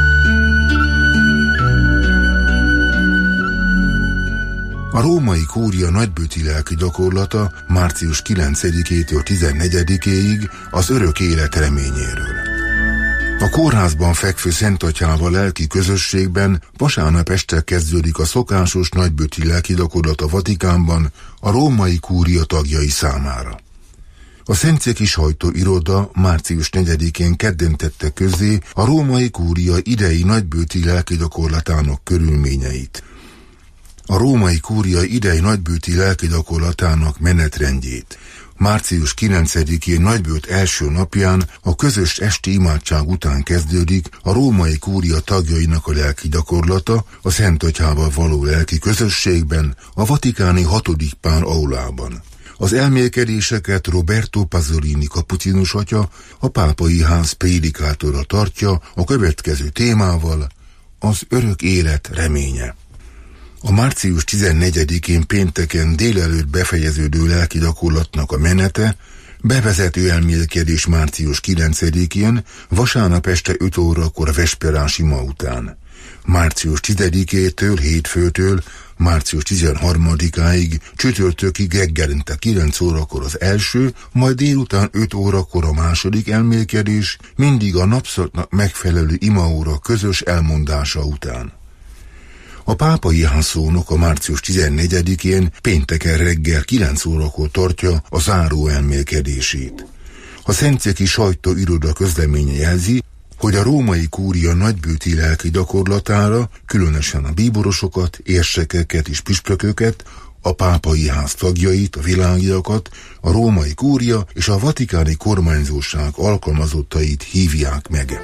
A római kúria nagybőti lelki gyakorlata március kilencedikétől tizennegyedikéig az örök élet reményéről. A kórházban fekvő Szent Atyával lelki közösségben vasárnap este kezdődik a szokásos nagybőti lelki gyakorlat a Vatikánban a római kúria tagjai számára. A szentszéki sajtóiroda március negyedikén kedden tette közzé a római kúria idei nagybőti lelki gyakorlatának körülményeit. A római kúria idei nagybőti lelki gyakorlatának menetrendjét. Március kilencedikén nagybőt első napján a közös esti imádság után kezdődik a római kúria tagjainak a lelki gyakorlata a Szent Atyával való lelki közösségben, a vatikáni hatodik Pál aulában. Az elmélkedéseket Roberto Pasolini kapucinus atya, a pápai ház prédikátora tartja a következő témával: az örök élet reménye. A március tizennegyedikén pénteken délelőtt befejeződő lelki gyakorlatnak a menete, bevezető elmélkedés március kilencedikén, vasárnap este öt órakor vesperás ima után. Március tizedikétől, hétfőtől, március tizenharmadikáig, csütörtökig reggelente kilenc órakor az első, majd délután öt órakor a második elmélkedés, mindig a napszaknak megfelelő imaóra közös elmondása után. A pápai házszónok a március tizennegyedikén pénteken reggel kilenc órakor tartja a záró elmélkedését. A szentszéki sajtóiroda közleménye jelzi, hogy a római kúria nagybőti lelki gyakorlatára, különösen a bíborosokat, érsekeket és püspököket, a pápai ház tagjait, a világiakat, a római kúria és a vatikáni kormányzóság alkalmazottait hívják meg.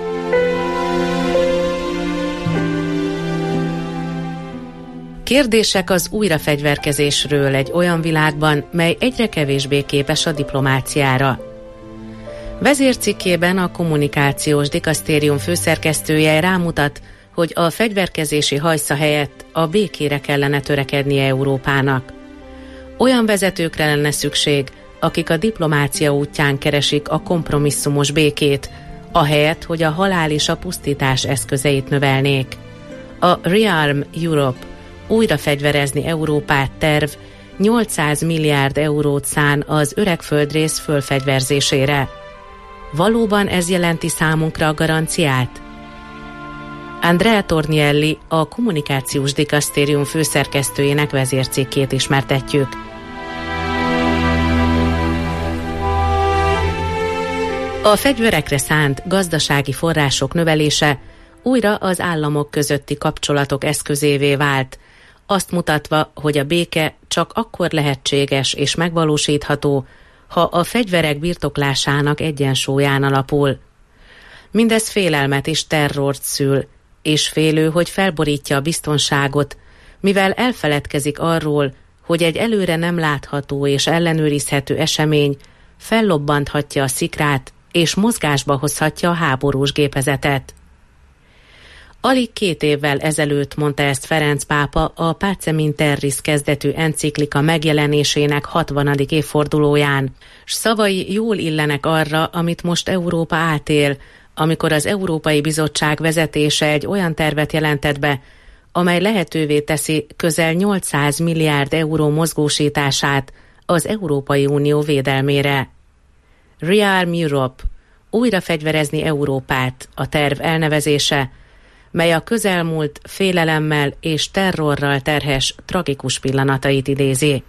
Kérdések az újrafegyverkezésről egy olyan világban, mely egyre kevésbé képes a diplomáciára. Vezércikkében a kommunikációs dikasztérium főszerkesztője rámutat, hogy a fegyverkezési hajsza helyett a békére kellene törekednie Európának. Olyan vezetőkre lenne szükség, akik a diplomácia útján keresik a kompromisszumos békét, ahelyett, hogy a halál és a pusztítás eszközeit növelnék. A Rearm Europe, újra fegyverezni Európát terv nyolcszáz milliárd eurót szán az öreg földrész fölfegyverzésére. Valóban ez jelenti számunkra a garanciát? Andrea Tornielli, a kommunikációs dikasztérium főszerkesztőjének vezércikkét ismertetjük. A fegyverekre szánt gazdasági források növelése újra az államok közötti kapcsolatok eszközévé vált, azt mutatva, hogy a béke csak akkor lehetséges és megvalósítható, ha a fegyverek birtoklásának egyensúlyán alapul. Mindez félelmet és terrort szül, és félő, hogy felborítja a biztonságot, mivel elfeledkezik arról, hogy egy előre nem látható és ellenőrizhető esemény fellobbanthatja a szikrát és mozgásba hozhatja a háborús gépezetet. Alig két évvel ezelőtt mondta ezt Ferenc pápa a Pacem in Terris kezdetű enciklika megjelenésének hatvanadik évfordulóján, s szavai jól illenek arra, amit most Európa átél, amikor az Európai Bizottság vezetése egy olyan tervet jelentett be, amely lehetővé teszi közel nyolcszáz milliárd euró mozgósítását az Európai Unió védelmére. Rearm Europe, újra fegyverezni Európát, a terv elnevezése, mely a közelmúlt félelemmel és terrorral terhes tragikus pillanatait idézi.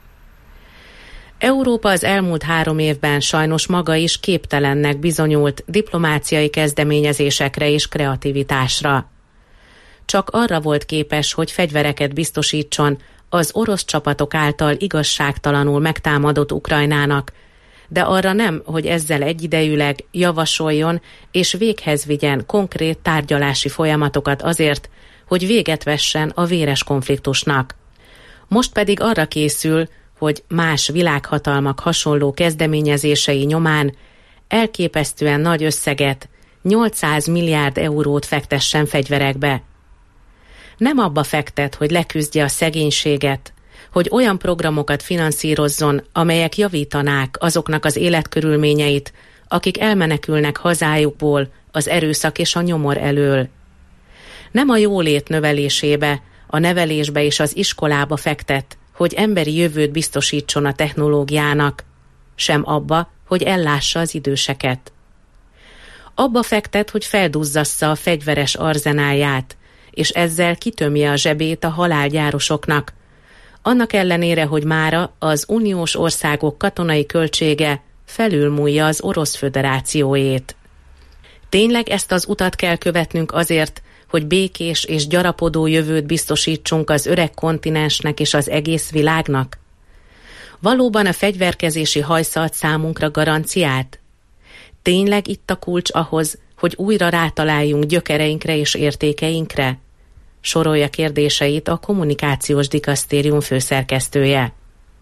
Európa az elmúlt három évben sajnos maga is képtelennek bizonyult diplomáciai kezdeményezésekre és kreativitásra. Csak arra volt képes, hogy fegyvereket biztosítson az orosz csapatok által igazságtalanul megtámadott Ukrajnának, de arra nem, hogy ezzel egyidejűleg javasoljon és véghez vigyen konkrét tárgyalási folyamatokat azért, hogy véget vessen a véres konfliktusnak. Most pedig arra készül, hogy más világhatalmak hasonló kezdeményezései nyomán elképesztően nagy összeget, nyolcszáz milliárd eurót fektessen fegyverekbe. Nem abba fektet, hogy leküzdje a szegénységet, hogy olyan programokat finanszírozzon, amelyek javítanák azoknak az életkörülményeit, akik elmenekülnek hazájukból az erőszak és a nyomor elől. Nem a jólét növelésébe, a nevelésbe és az iskolába fektet, hogy emberi jövőt biztosítson a technológiának, sem abba, hogy ellássa az időseket. Abba fektet, hogy felduzzassza a fegyveres arzenálját, és ezzel kitömje a zsebét a halálgyárosoknak, annak ellenére, hogy mára az uniós országok katonai költsége felülmúlja az Orosz Föderációét. Tényleg ezt az utat kell követnünk azért, hogy békés és gyarapodó jövőt biztosítsunk az öreg kontinensnek és az egész világnak? Valóban a fegyverkezési hajsza ad számunkra garanciát? Tényleg itt a kulcs ahhoz, hogy újra rátaláljunk gyökereinkre és értékeinkre? Sorolja kérdéseit a kommunikációs dikasztérium főszerkesztője.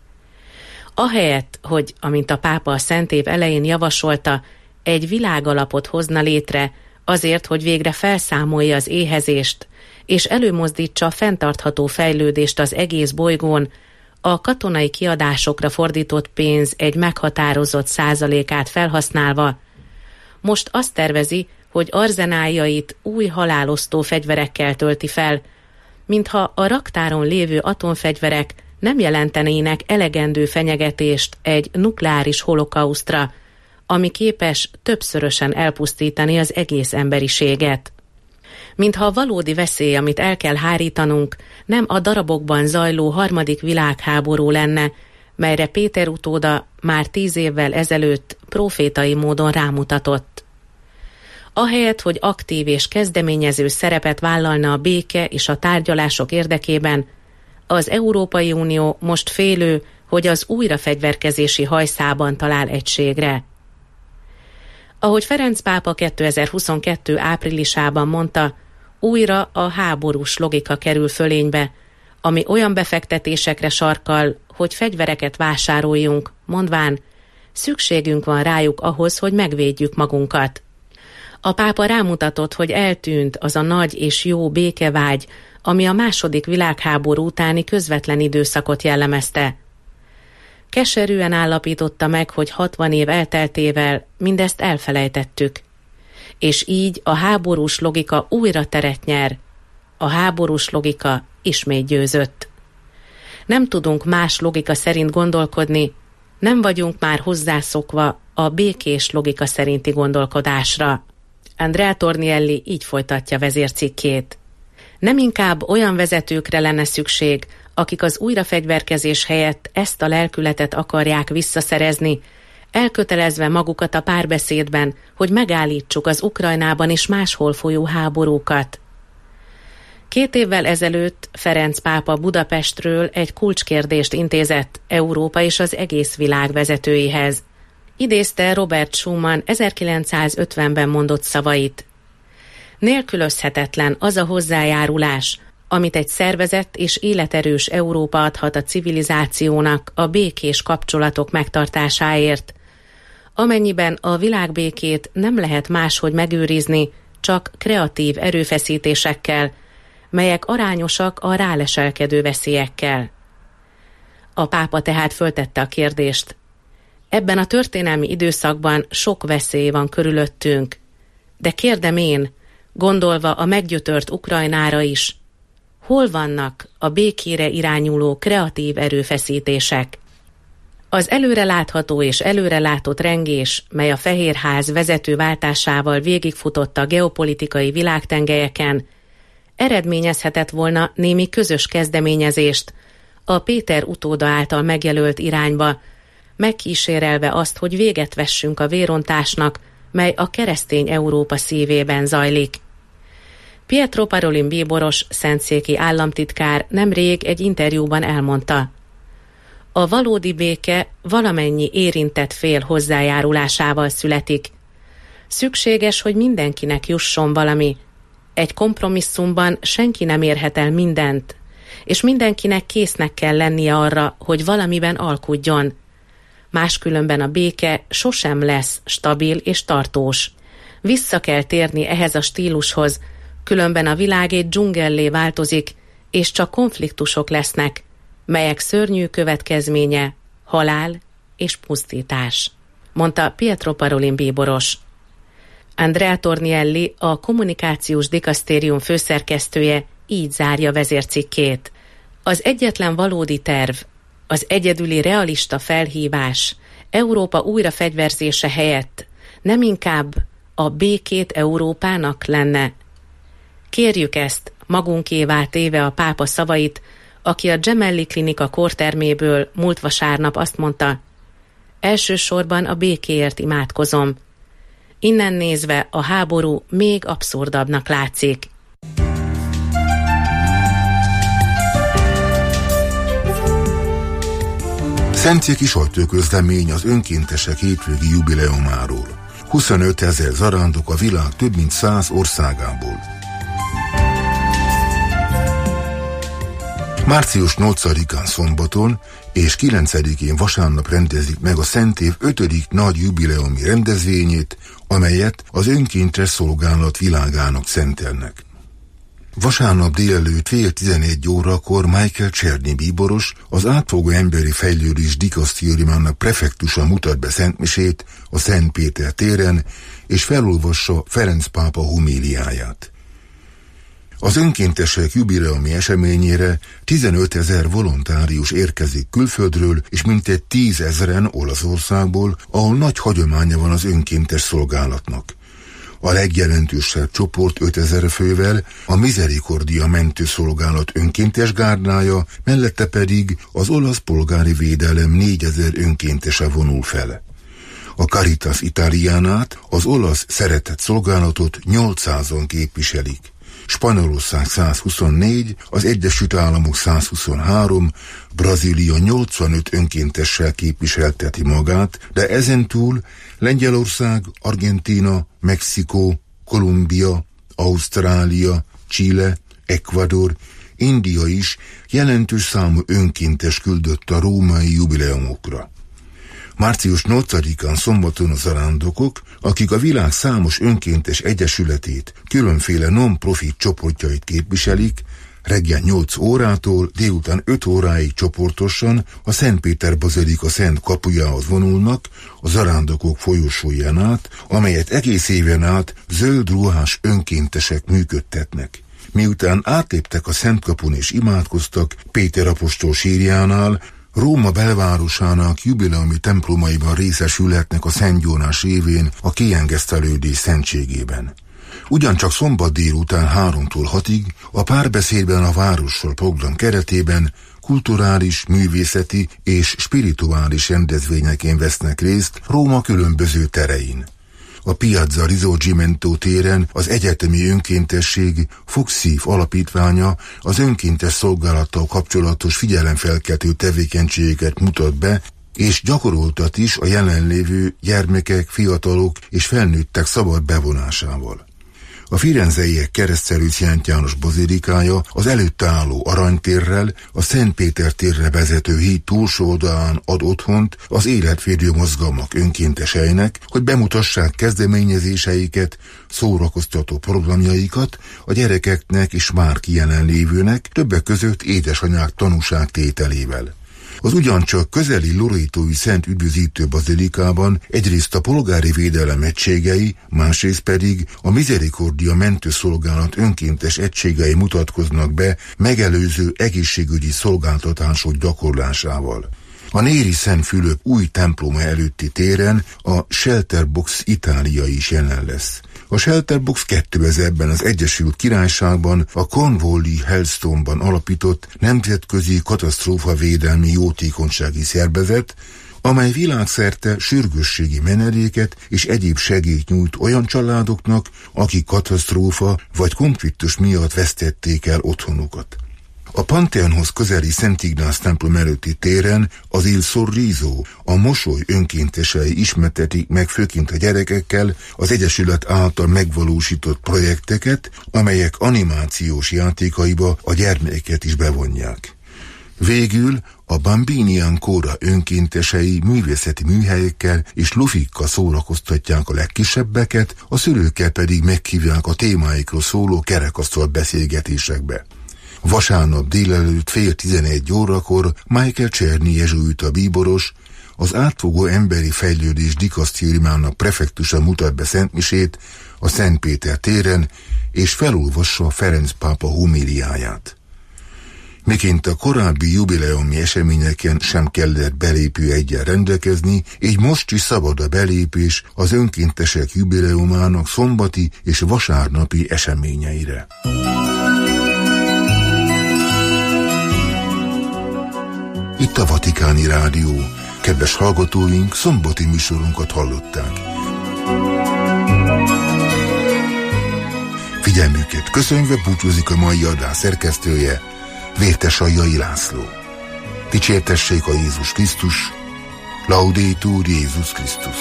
Ahelyett, hogy, amint a pápa a szent év elején javasolta, egy világalapot hozna létre azért, hogy végre felszámolja az éhezést, és előmozdítsa a fenntartható fejlődést az egész bolygón, a katonai kiadásokra fordított pénz egy meghatározott százalékát felhasználva, most azt tervezi, hogy arzenáljait új halálosztó fegyverekkel tölti fel, mintha a raktáron lévő atomfegyverek nem jelentenének elegendő fenyegetést egy nukleáris holokausztra, ami képes többszörösen elpusztítani az egész emberiséget. Mintha a valódi veszély, amit el kell hárítanunk, nem a darabokban zajló harmadik világháború lenne, melyre Péter utóda már tíz évvel ezelőtt profétai módon rámutatott. Ahelyett, hogy aktív és kezdeményező szerepet vállalna a béke és a tárgyalások érdekében, az Európai Unió most félő, hogy az újrafegyverkezési hajszában talál egységre. Ahogy Ferenc pápa kétezer-huszonkettő áprilisában mondta, újra a háborús logika kerül fölénybe, ami olyan befektetésekre sarkal, hogy fegyvereket vásároljunk, mondván, szükségünk van rájuk ahhoz, hogy megvédjük magunkat. A pápa rámutatott, hogy eltűnt az a nagy és jó békevágy, ami a második világháború utáni közvetlen időszakot jellemezte. Keserűen állapította meg, hogy hatvan év elteltével mindezt elfelejtettük, és így a háborús logika újra teret nyer. A háborús logika ismét győzött. Nem tudunk más logika szerint gondolkodni, nem vagyunk már hozzászokva a békés logika szerinti gondolkodásra. Andrea Tornielli így folytatja vezércikkét. Nem inkább olyan vezetőkre lenne szükség, akik az újrafegyverkezés helyett ezt a lelkületet akarják visszaszerezni, elkötelezve magukat a párbeszédben, hogy megállítsuk az Ukrajnában és máshol folyó háborúkat. Két évvel ezelőtt Ferenc pápa Budapestről egy kulcskérdést intézett Európa és az egész világ vezetőihez. Idézte Robert Schuman ezerkilencszázötvenben mondott szavait. Nélkülözhetetlen az a hozzájárulás, amit egy szervezett és életerős Európa adhat a civilizációnak a békés kapcsolatok megtartásáért, amennyiben a világbékét nem lehet máshogy megőrizni, csak kreatív erőfeszítésekkel, melyek arányosak a ráleselkedő veszélyekkel. A pápa tehát föltette a kérdést. Ebben a történelmi időszakban sok veszély van körülöttünk, de kérdem én, gondolva a meggyötört Ukrajnára is, hol vannak a békére irányuló kreatív erőfeszítések? Az előrelátható és előrelátott rengés, mely a Fehérház vezetőváltásával végigfutott a geopolitikai világtengelyeken, eredményezhetett volna némi közös kezdeményezést a Péter utóda által megjelölt irányba, megkísérelve azt, hogy véget vessünk a vérontásnak, mely a keresztény Európa szívében zajlik. Pietro Parolin bíboros, szentszéki államtitkár nemrég egy interjúban elmondta: a valódi béke valamennyi érintett fél hozzájárulásával születik. Szükséges, hogy mindenkinek jusson valami. Egy kompromisszumban senki nem érhet el mindent, és mindenkinek késznek kell lennie arra, hogy valamiben alkudjon. Máskülönben a béke sosem lesz stabil és tartós. Vissza kell térni ehhez a stílushoz, különben a világ egy dzsungellé változik, és csak konfliktusok lesznek, melyek szörnyű következménye halál és pusztítás, mondta Pietro Parolin bíboros. Andrea Tornielli, a kommunikációs dikasztérium főszerkesztője így zárja vezércikkét. Az egyetlen valódi terv, az egyedüli realista felhívás Európa újrafegyverzése helyett nem inkább a békét Európának lenne? Kérjük ezt, magunkévá téve a pápa szavait, aki a Gemelli Klinika kórterméből múlt vasárnap azt mondta: elsősorban a békéért imádkozom. Innen nézve a háború még abszurdabbnak látszik. Szentszéki sajtóközlemény az önkéntesek hétvégi jubileumáról. huszonöt ezer zarándok a világ több mint száz országából. Március nyolcadikán szombaton és kilencedikén vasárnap rendezik meg a Szent Év ötödik nagy jubileumi rendezvényét, amelyet az önkéntes szolgálat világának szentelnek. Vasárnap délelőtt fél tizenegy órakor Michael Czerny bíboros, az átfogó emberi fejlődés dikasztériumának prefektusa mutat be szentmisét a Szent Péter téren, és felolvassa Ferenc pápa homíliáját. Az önkéntesek jubileumi eseményére tizenöt ezer volontárius érkezik külföldről, és mintegy tízezren Olaszországból, ahol nagy hagyománya van az önkéntes szolgálatnak. A legjelentősebb csoport ötezer fővel a Misericordia mentőszolgálat önkéntes gárdája, mellette pedig az olasz polgári védelem négyezer önkéntese vonul fel. A Caritas Italianát, az olasz szeretett szolgálatot nyolcszázan képviselik. Spanyolország százhuszonnégy, az Egyesült Államok százhuszonhárom, Brazília nyolcvanöt önkéntessel képviselteti magát, de ezentúl Lengyelország, Argentína, Mexikó, Kolumbia, Ausztrália, Chile, Ecuador, India is jelentős számú önkéntes küldött a római jubileumokra. Március nyolcadikán szombaton a zarándokok, akik a világ számos önkéntes egyesületét, különféle non-profit csoportjait képviselik, reggel nyolc órától délután öt óráig csoportosan a Szent Péter bazilika szent kapujához vonulnak, a zarándokok folyosóján át, amelyet egész éven át zöld ruhás önkéntesek működtetnek. Miután átléptek a Szentkapun és imádkoztak Péter apostol sírjánál, Róma belvárosának jubileumi templomaiban részesülhetnek a Szent Jónás évén a kiengesztelődés szentségében. Ugyancsak szombat délután háromtól hatig a Párbeszédben a várossal program keretében kulturális, művészeti és spirituális rendezvényeken vesznek részt Róma különböző terein. A Piazza Risorgimento téren az egyetemi önkéntesség Foxív alapítványa az önkéntes szolgálattal kapcsolatos figyelemfelkeltő tevékenységeket mutat be, és gyakoroltat is a jelenlévő gyermekek, fiatalok és felnőttek szabad bevonásával. A firenzeiek Keresztelő Szent János bazilikája az előtte álló Aranytérrel, a Szent Péter térre vezető híd túlsó oldalán ad otthont az életvédő mozgalmak önkénteseinek, hogy bemutassák kezdeményezéseiket, szórakoztató programjaikat a gyerekeknek és már jelenlévőnek, többek között édesanyák tanúságtételével. Az ugyancsak közeli lorétói Szent Üdvözítő bazilikában egyrészt a polgári védelem egységei, másrészt pedig a Misericordia mentőszolgálat önkéntes egységei mutatkoznak be megelőző egészségügyi szolgáltatások gyakorlásával. A Néri Szent Fülöp új temploma előtti téren a Shelterbox Itália is jelen lesz. A Shelterbox kétezerben az Egyesült Királyságban a Cornwalli Hellstone-ban alapított nemzetközi katasztrófavédelmi jótékonysági szervezet, amely világszerte sürgősségi menedéket és egyéb segélyt nyújt olyan családoknak, akik katasztrófa vagy konfliktus miatt vesztették el otthonukat. A Pantheonhoz közeli Szent Ignác templom előtti téren az Il Sorriso, a mosoly önkéntesei ismertetik meg főként a gyerekekkel az Egyesület által megvalósított projekteket, amelyek animációs játékaiba a gyermekeket is bevonják. Végül a Bambini Ancora önkéntesei művészeti műhelyekkel és lufikkal szórakoztatják a legkisebbeket, a szülőkkel pedig meghívják a témáikról szóló kerekasztal beszélgetésekbe. Vasárnap délelőtt fél tizenegy órakor Michael Czerny jezsuita bíboros az átfogó emberi fejlődés dikasztériumának prefektusa mutat be szentmisét a Szent Péter téren, és felolvassa Ferenc pápa homíliáját. Miként a korábbi jubileumi eseményeken sem kellett belépő egyen rendelkezni, így most is szabad a belépés az önkéntesek jubileumának szombati és vasárnapi eseményeire. Itt a Vatikáni Rádió. Kedves hallgatóink, szombati műsorunkat hallották. Figyelmüket köszönve búcsúzik a mai adás szerkesztője, Vértesajjai László. Dicsértessék a Jézus Krisztus, Laudetur Jézus Krisztus.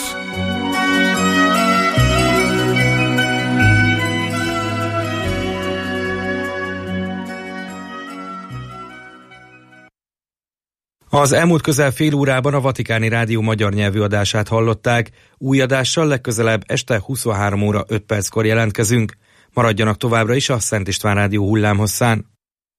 Az elmúlt közel fél órában a Vatikáni Rádió magyar nyelvű adását hallották. Új adással legközelebb este huszonhárom óra öt perckor jelentkezünk. Maradjanak továbbra is a Szent István Rádió hullámhosszán.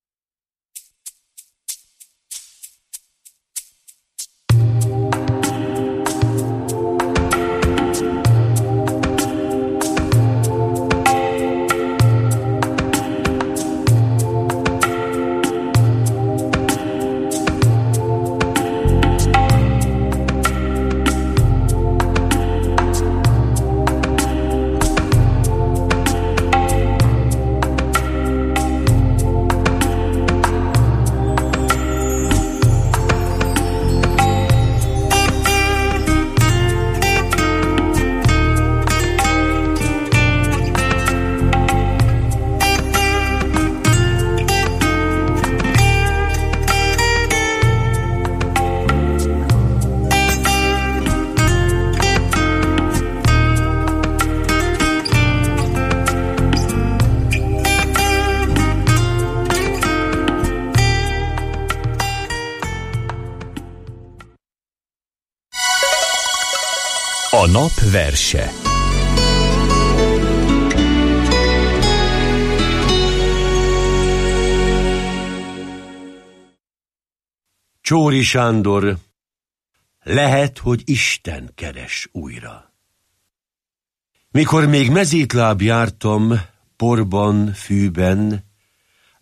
A nap verse. Csóri Sándor, lehet, hogy Isten keres újra. Mikor még mezítláb jártam, porban, fűben,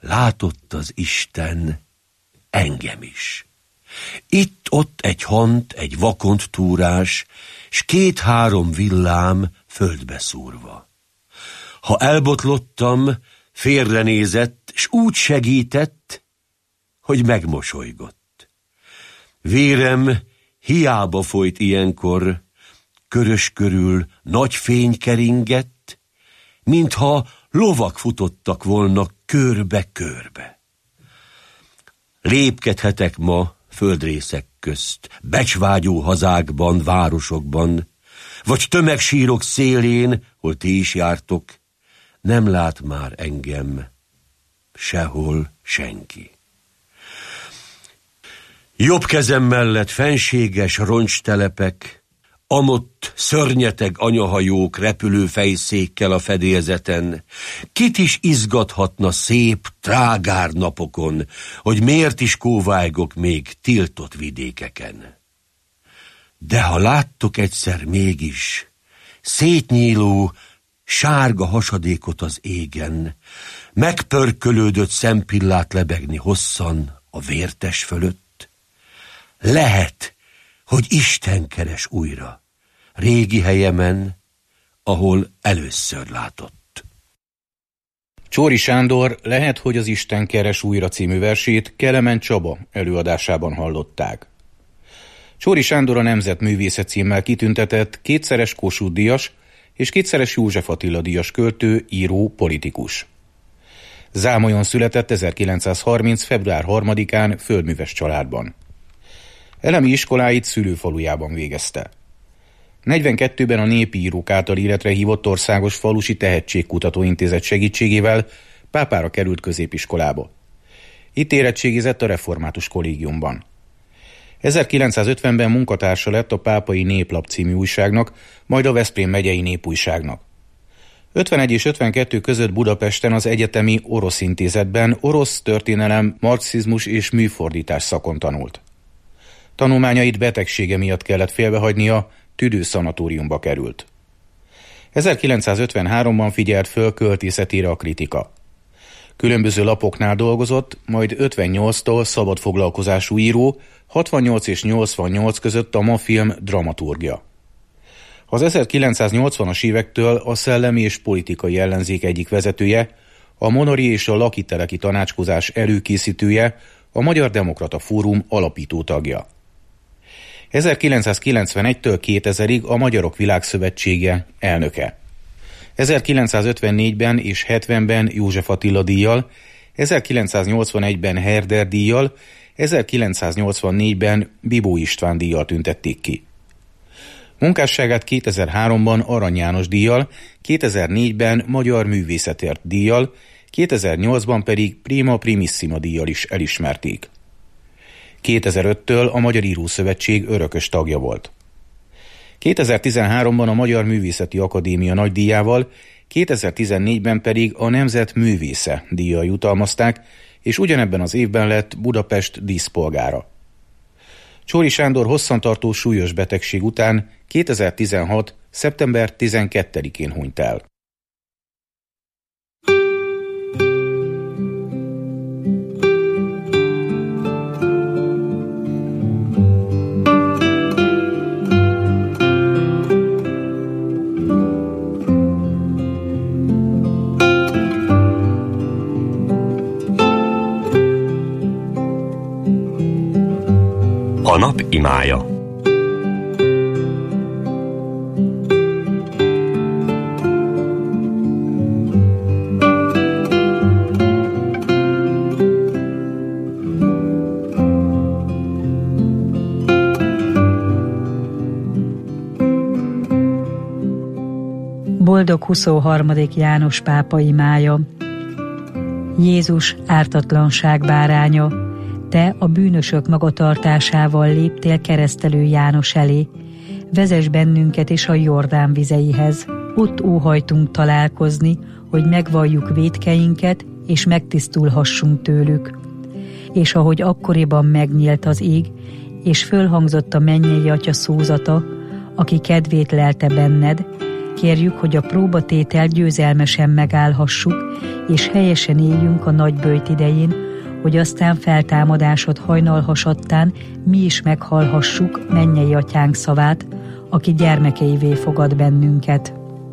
látott az Isten engem is. Itt-ott egy hant, egy vakont túrás, s két-három villám földbe szúrva. Ha elbotlottam, félrenézett, s úgy segített, hogy megmosolygott. Vérem hiába folyt ilyenkor, körös körül nagy fény keringett, mintha lovak futottak volna körbe-körbe. Lépkedhetek ma földrészek közt, becsvágyó hazákban, városokban, vagy tömegsírok szélén, hol ti is jártok, nem lát már engem sehol senki. Jobb kezem mellett fenséges roncstelepek, amott szörnyeteg anyahajók repülő fejszékkel a fedélzeten, kit is izgathatna szép, trágár napokon, hogy miért is kóvájgok még tiltott vidékeken. De ha láttok egyszer mégis szétnyíló, sárga hasadékot az égen, megpörkölődött szempillát lebegni hosszan a vértes fölött, lehet, hogy Isten keres újra, régi helyemen, ahol először látott. Csory Sándor Lehet, hogy az Isten keres újra című versét Kelemen Csaba előadásában hallották. Csory Sándor a Nemzetművészet címmel kitüntetett kétszeres Kossuth-díjas és kétszeres József Attila-díjas költő, író, politikus. Zámolyon született ezerkilencszázharminc. február harmadikán földműves családban. Elemi iskoláit szülőfalujában végezte. negyvenkettőben a Népi Írók által életre hívott Országos Falusi Tehetségkutató Intézet segítségével Pápára került középiskolába. Itt érettségizett a Református Kollégiumban. ezerkilencszázötvenben munkatársa lett a Pápai Néplap című újságnak, majd a Veszprém megyei Népújságnak. ötvenegy és ötvenkettő között Budapesten az Egyetemi Orosz Intézetben orosz történelem, marxizmus és műfordítás szakon tanult. Tanulmányait betegsége miatt kellett félbehagynia, tüdőszanatóriumba került. ezerkilencszázötvenháromban figyelt föl költészetére a kritika. Különböző lapoknál dolgozott, majd ötvennyolctól szabadfoglalkozású író, hatvannyolc és nyolcvannyolc között a Mafilm dramaturgia. Az ezerkilencszáznyolcvanas évektől a szellemi és politikai ellenzék egyik vezetője, a Monori és a Lakiteleki tanácskozás előkészítője, a Magyar Demokrata Fórum alapító tagja. ezerkilencszázkilencvenegytől kétezerig a Magyarok Világszövetsége elnöke. ezerkilencszázötvennégyben és hetvenben József Attila díjjal, ezerkilencszáznyolcvanegyben Herder díjjal, ezerkilencszáznyolcvannégyben Bibó István díjjal tüntették ki. Munkásságát kétezer-háromban Arany János díjjal, kétezer-négyben Magyar Művészetért díjjal, kétezer-nyolcban pedig Prima Primissima díjjal is elismerték. kétezer-öttől a Magyar Írószövetség örökös tagja volt. kétezer-tizenháromban a Magyar Művészeti Akadémia nagydíjával, kétezer-tizennégyben pedig a Nemzet Művésze díjjal jutalmazták, és ugyanebben az évben lett Budapest díszpolgára. Csory Sándor hosszantartó súlyos betegség után kétezer-tizenhat. szeptember tizenkettedikén hunyt el. A nap imája. Boldog huszonharmadik János pápa imája. Jézus ártatlanság báránya, te a bűnösök magatartásával léptél keresztelő János elé, vezess bennünket is a Jordán vizeihez. Ott óhajtunk találkozni, hogy megvalljuk vétkeinket, és megtisztulhassunk tőlük. És ahogy akkoriban megnyílt az ég, és fölhangzott a mennyei Atya szózata, aki kedvét lelte benned, kérjük, hogy a próbatétel győzelmesen megállhassuk, és helyesen éljünk a nagyböjt idején, hogy aztán feltámadásod hajnalhasattán mi is meghallhassuk mennyei atyánk szavát, aki gyermekeivé fogad bennünket.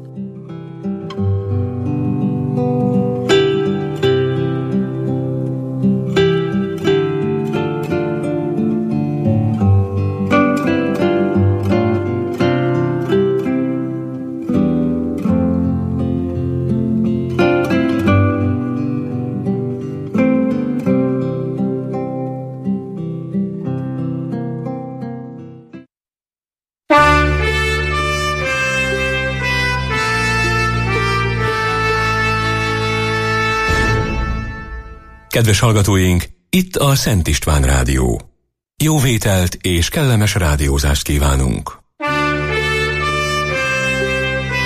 Kedves hallgatóink, itt a Szent István Rádió. Jó vételt és kellemes rádiózást kívánunk!